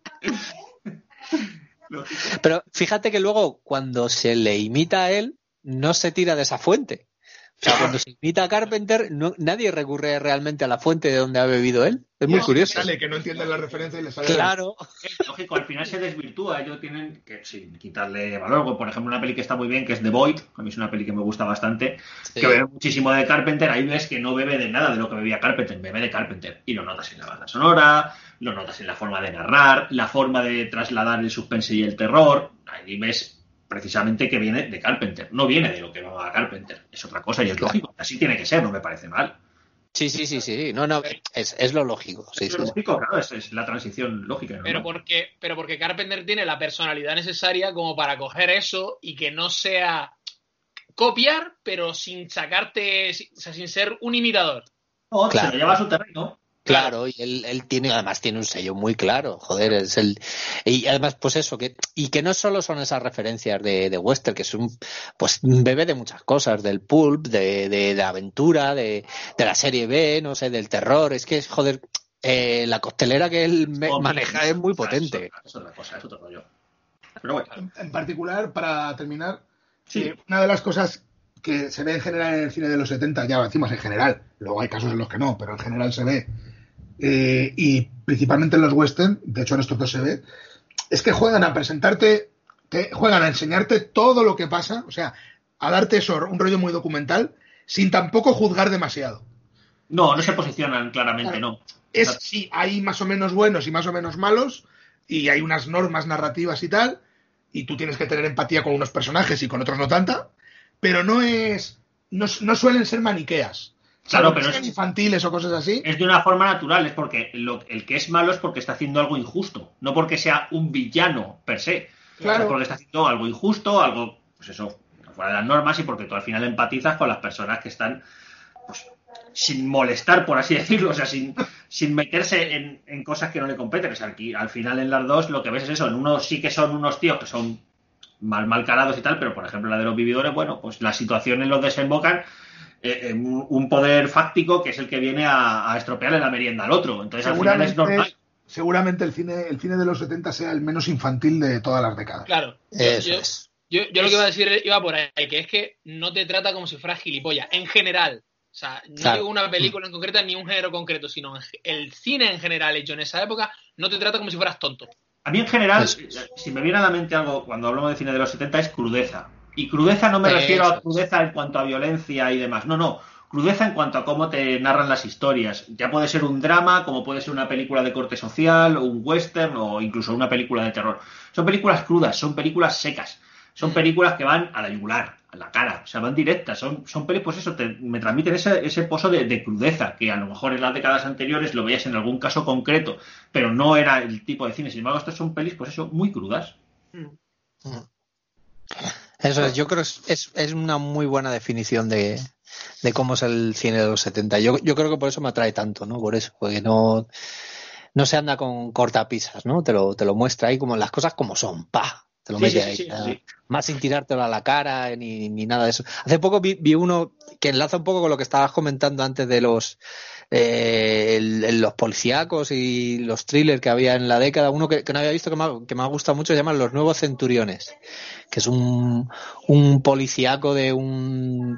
Speaker 4: Pero fíjate que luego, cuando se le imita a él, no se tira de esa fuente. O sea, cuando se imita a Carpenter, nadie recurre realmente a la fuente de donde ha bebido él. Es muy curioso.
Speaker 2: Sale que no entienden la referencia y le sale.
Speaker 4: Claro.
Speaker 1: Lógico, al final se desvirtúa. Ellos tienen que, sin quitarle valor. Por ejemplo, una peli que está muy bien, que es The Void. A mí es una peli que me gusta bastante. Que bebe muchísimo de Carpenter. Ahí ves que no bebe de nada de lo que bebía Carpenter. Bebe de Carpenter. Y lo notas en la banda sonora, lo notas en la forma de narrar, la forma de trasladar el suspense y el terror. Ahí ves precisamente que viene de Carpenter, no viene de lo que va a Carpenter, es otra cosa y es lógico, así tiene que ser, no me parece mal.
Speaker 4: Sí, no, es lo lógico.
Speaker 1: Es lo lógico, claro, es la transición lógica. ¿No?
Speaker 3: Pero porque Carpenter tiene la personalidad necesaria como para coger eso y que no sea copiar, pero sin sacarte, o sea, sin ser un imitador.
Speaker 1: No, claro. Se lo lleva a su terreno.
Speaker 4: Claro, y él además tiene un sello muy claro, joder, y además pues eso, que no solo son esas referencias de western, que es pues bebe de muchas cosas, del pulp, de la aventura, de la serie B, no sé, del terror, es que joder, la costelera que él maneja es muy potente.
Speaker 1: Es otra cosa, es otro rollo. Pero bueno.
Speaker 2: En particular, para terminar, una de las cosas que se ve en general en el cine de los 70, ya decimos en general, luego hay casos en los que no, pero en general se ve, y principalmente en los western, de hecho en estos dos se ve, es que juegan a presentarte, juegan a enseñarte todo lo que pasa, o sea, a darte eso, un rollo muy documental, sin tampoco juzgar demasiado.
Speaker 1: No se posicionan claramente,
Speaker 2: claro.
Speaker 1: No.
Speaker 2: Sí, hay más o menos buenos y más o menos malos, y hay unas normas narrativas y tal, y tú tienes que tener empatía con unos personajes y con otros no tanta, pero no suelen ser maniqueas.
Speaker 1: Claro, pero
Speaker 2: sean infantiles o cosas así.
Speaker 1: Es de una forma natural, es porque el que es malo es porque está haciendo algo injusto, no porque sea un villano per se.
Speaker 2: Claro.
Speaker 1: Es porque está haciendo algo injusto, algo, pues eso, fuera de las normas, y porque tú al final empatizas con las personas que están, pues, sin molestar, por así decirlo, o sea, sin meterse en cosas que no le competen. O sea, aquí al final en las dos lo que ves es eso, en uno sí que son unos tíos que son mal carados y tal, pero por ejemplo la de los vividores, bueno, pues las situaciones los desembocan en un poder fáctico que es el que viene a estropearle la merienda al otro. Entonces al final es normal.
Speaker 2: Seguramente el cine de los 70 sea el menos infantil de todas las décadas.
Speaker 3: Claro, yo lo que iba a decir iba por ahí, que es que no te trata como si fueras gilipollas, en general. O sea, no digo una película en concreta ni un género concreto, sino el cine en general hecho en esa época no te trata como si fueras tonto.
Speaker 1: A mí en general, si me viene a la mente algo cuando hablamos de cine de los 70 es crudeza. Y crudeza no me refiero a crudeza en cuanto a violencia y demás. No. Crudeza en cuanto a cómo te narran las historias. Ya puede ser un drama, como puede ser una película de corte social, o un western, o incluso una película de terror. Son películas crudas, son películas secas. Son películas que van a la yugular, a la cara, o sea, van directas. Son películas, pues eso, me transmiten ese pozo de crudeza, que a lo mejor en las décadas anteriores lo veías en algún caso concreto, pero no era el tipo de cine. Sin embargo, estos son pelis, pues eso, muy crudas.
Speaker 4: Eso es, yo creo que es una muy buena definición de cómo es el cine de los 70. Yo creo que por eso me atrae tanto, ¿no? Por eso, porque no se anda con cortapisas, ¿no? Te lo muestra ahí como las cosas como son, ¡pa! Te lo mete ahí. Sí. Más sin tirártelo a la cara ni nada de eso. Hace poco vi uno que enlaza un poco con lo que estabas comentando antes de los policíacos y los thrillers que había en la década. Uno que no había visto que me ha gustado mucho se llama Los Nuevos Centuriones, que es un policíaco de un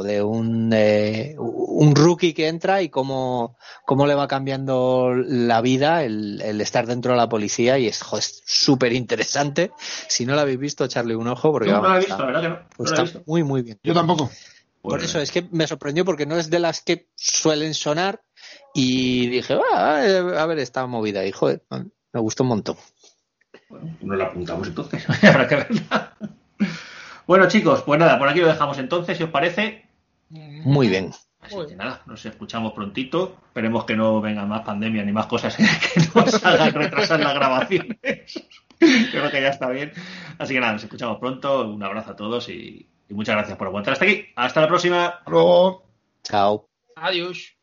Speaker 4: rookie que entra y cómo le va cambiando la vida el estar dentro de la policía, y es súper interesante. Si no lo habéis visto, echarle un ojo porque
Speaker 1: no lo he visto, la verdad que no.
Speaker 4: Pues está muy muy bien.
Speaker 2: Yo tampoco.
Speaker 4: Por eso es que me sorprendió, porque no es de las que suelen sonar, y dije, a ver esta movida, y joder, me gustó un montón.
Speaker 1: Bueno, nos la apuntamos entonces, habrá que verla. Bueno, chicos, pues nada, por aquí lo dejamos entonces, si os parece.
Speaker 4: Muy bien.
Speaker 1: Así que nada, nos escuchamos prontito. Esperemos que no vengan más pandemias ni más cosas que nos hagan retrasar las grabaciones. Creo que ya está bien. Así que nada, nos escuchamos pronto. Un abrazo a todos y muchas gracias por aguantar hasta aquí. Hasta la próxima.
Speaker 2: Hasta luego.
Speaker 4: Chao.
Speaker 3: Adiós.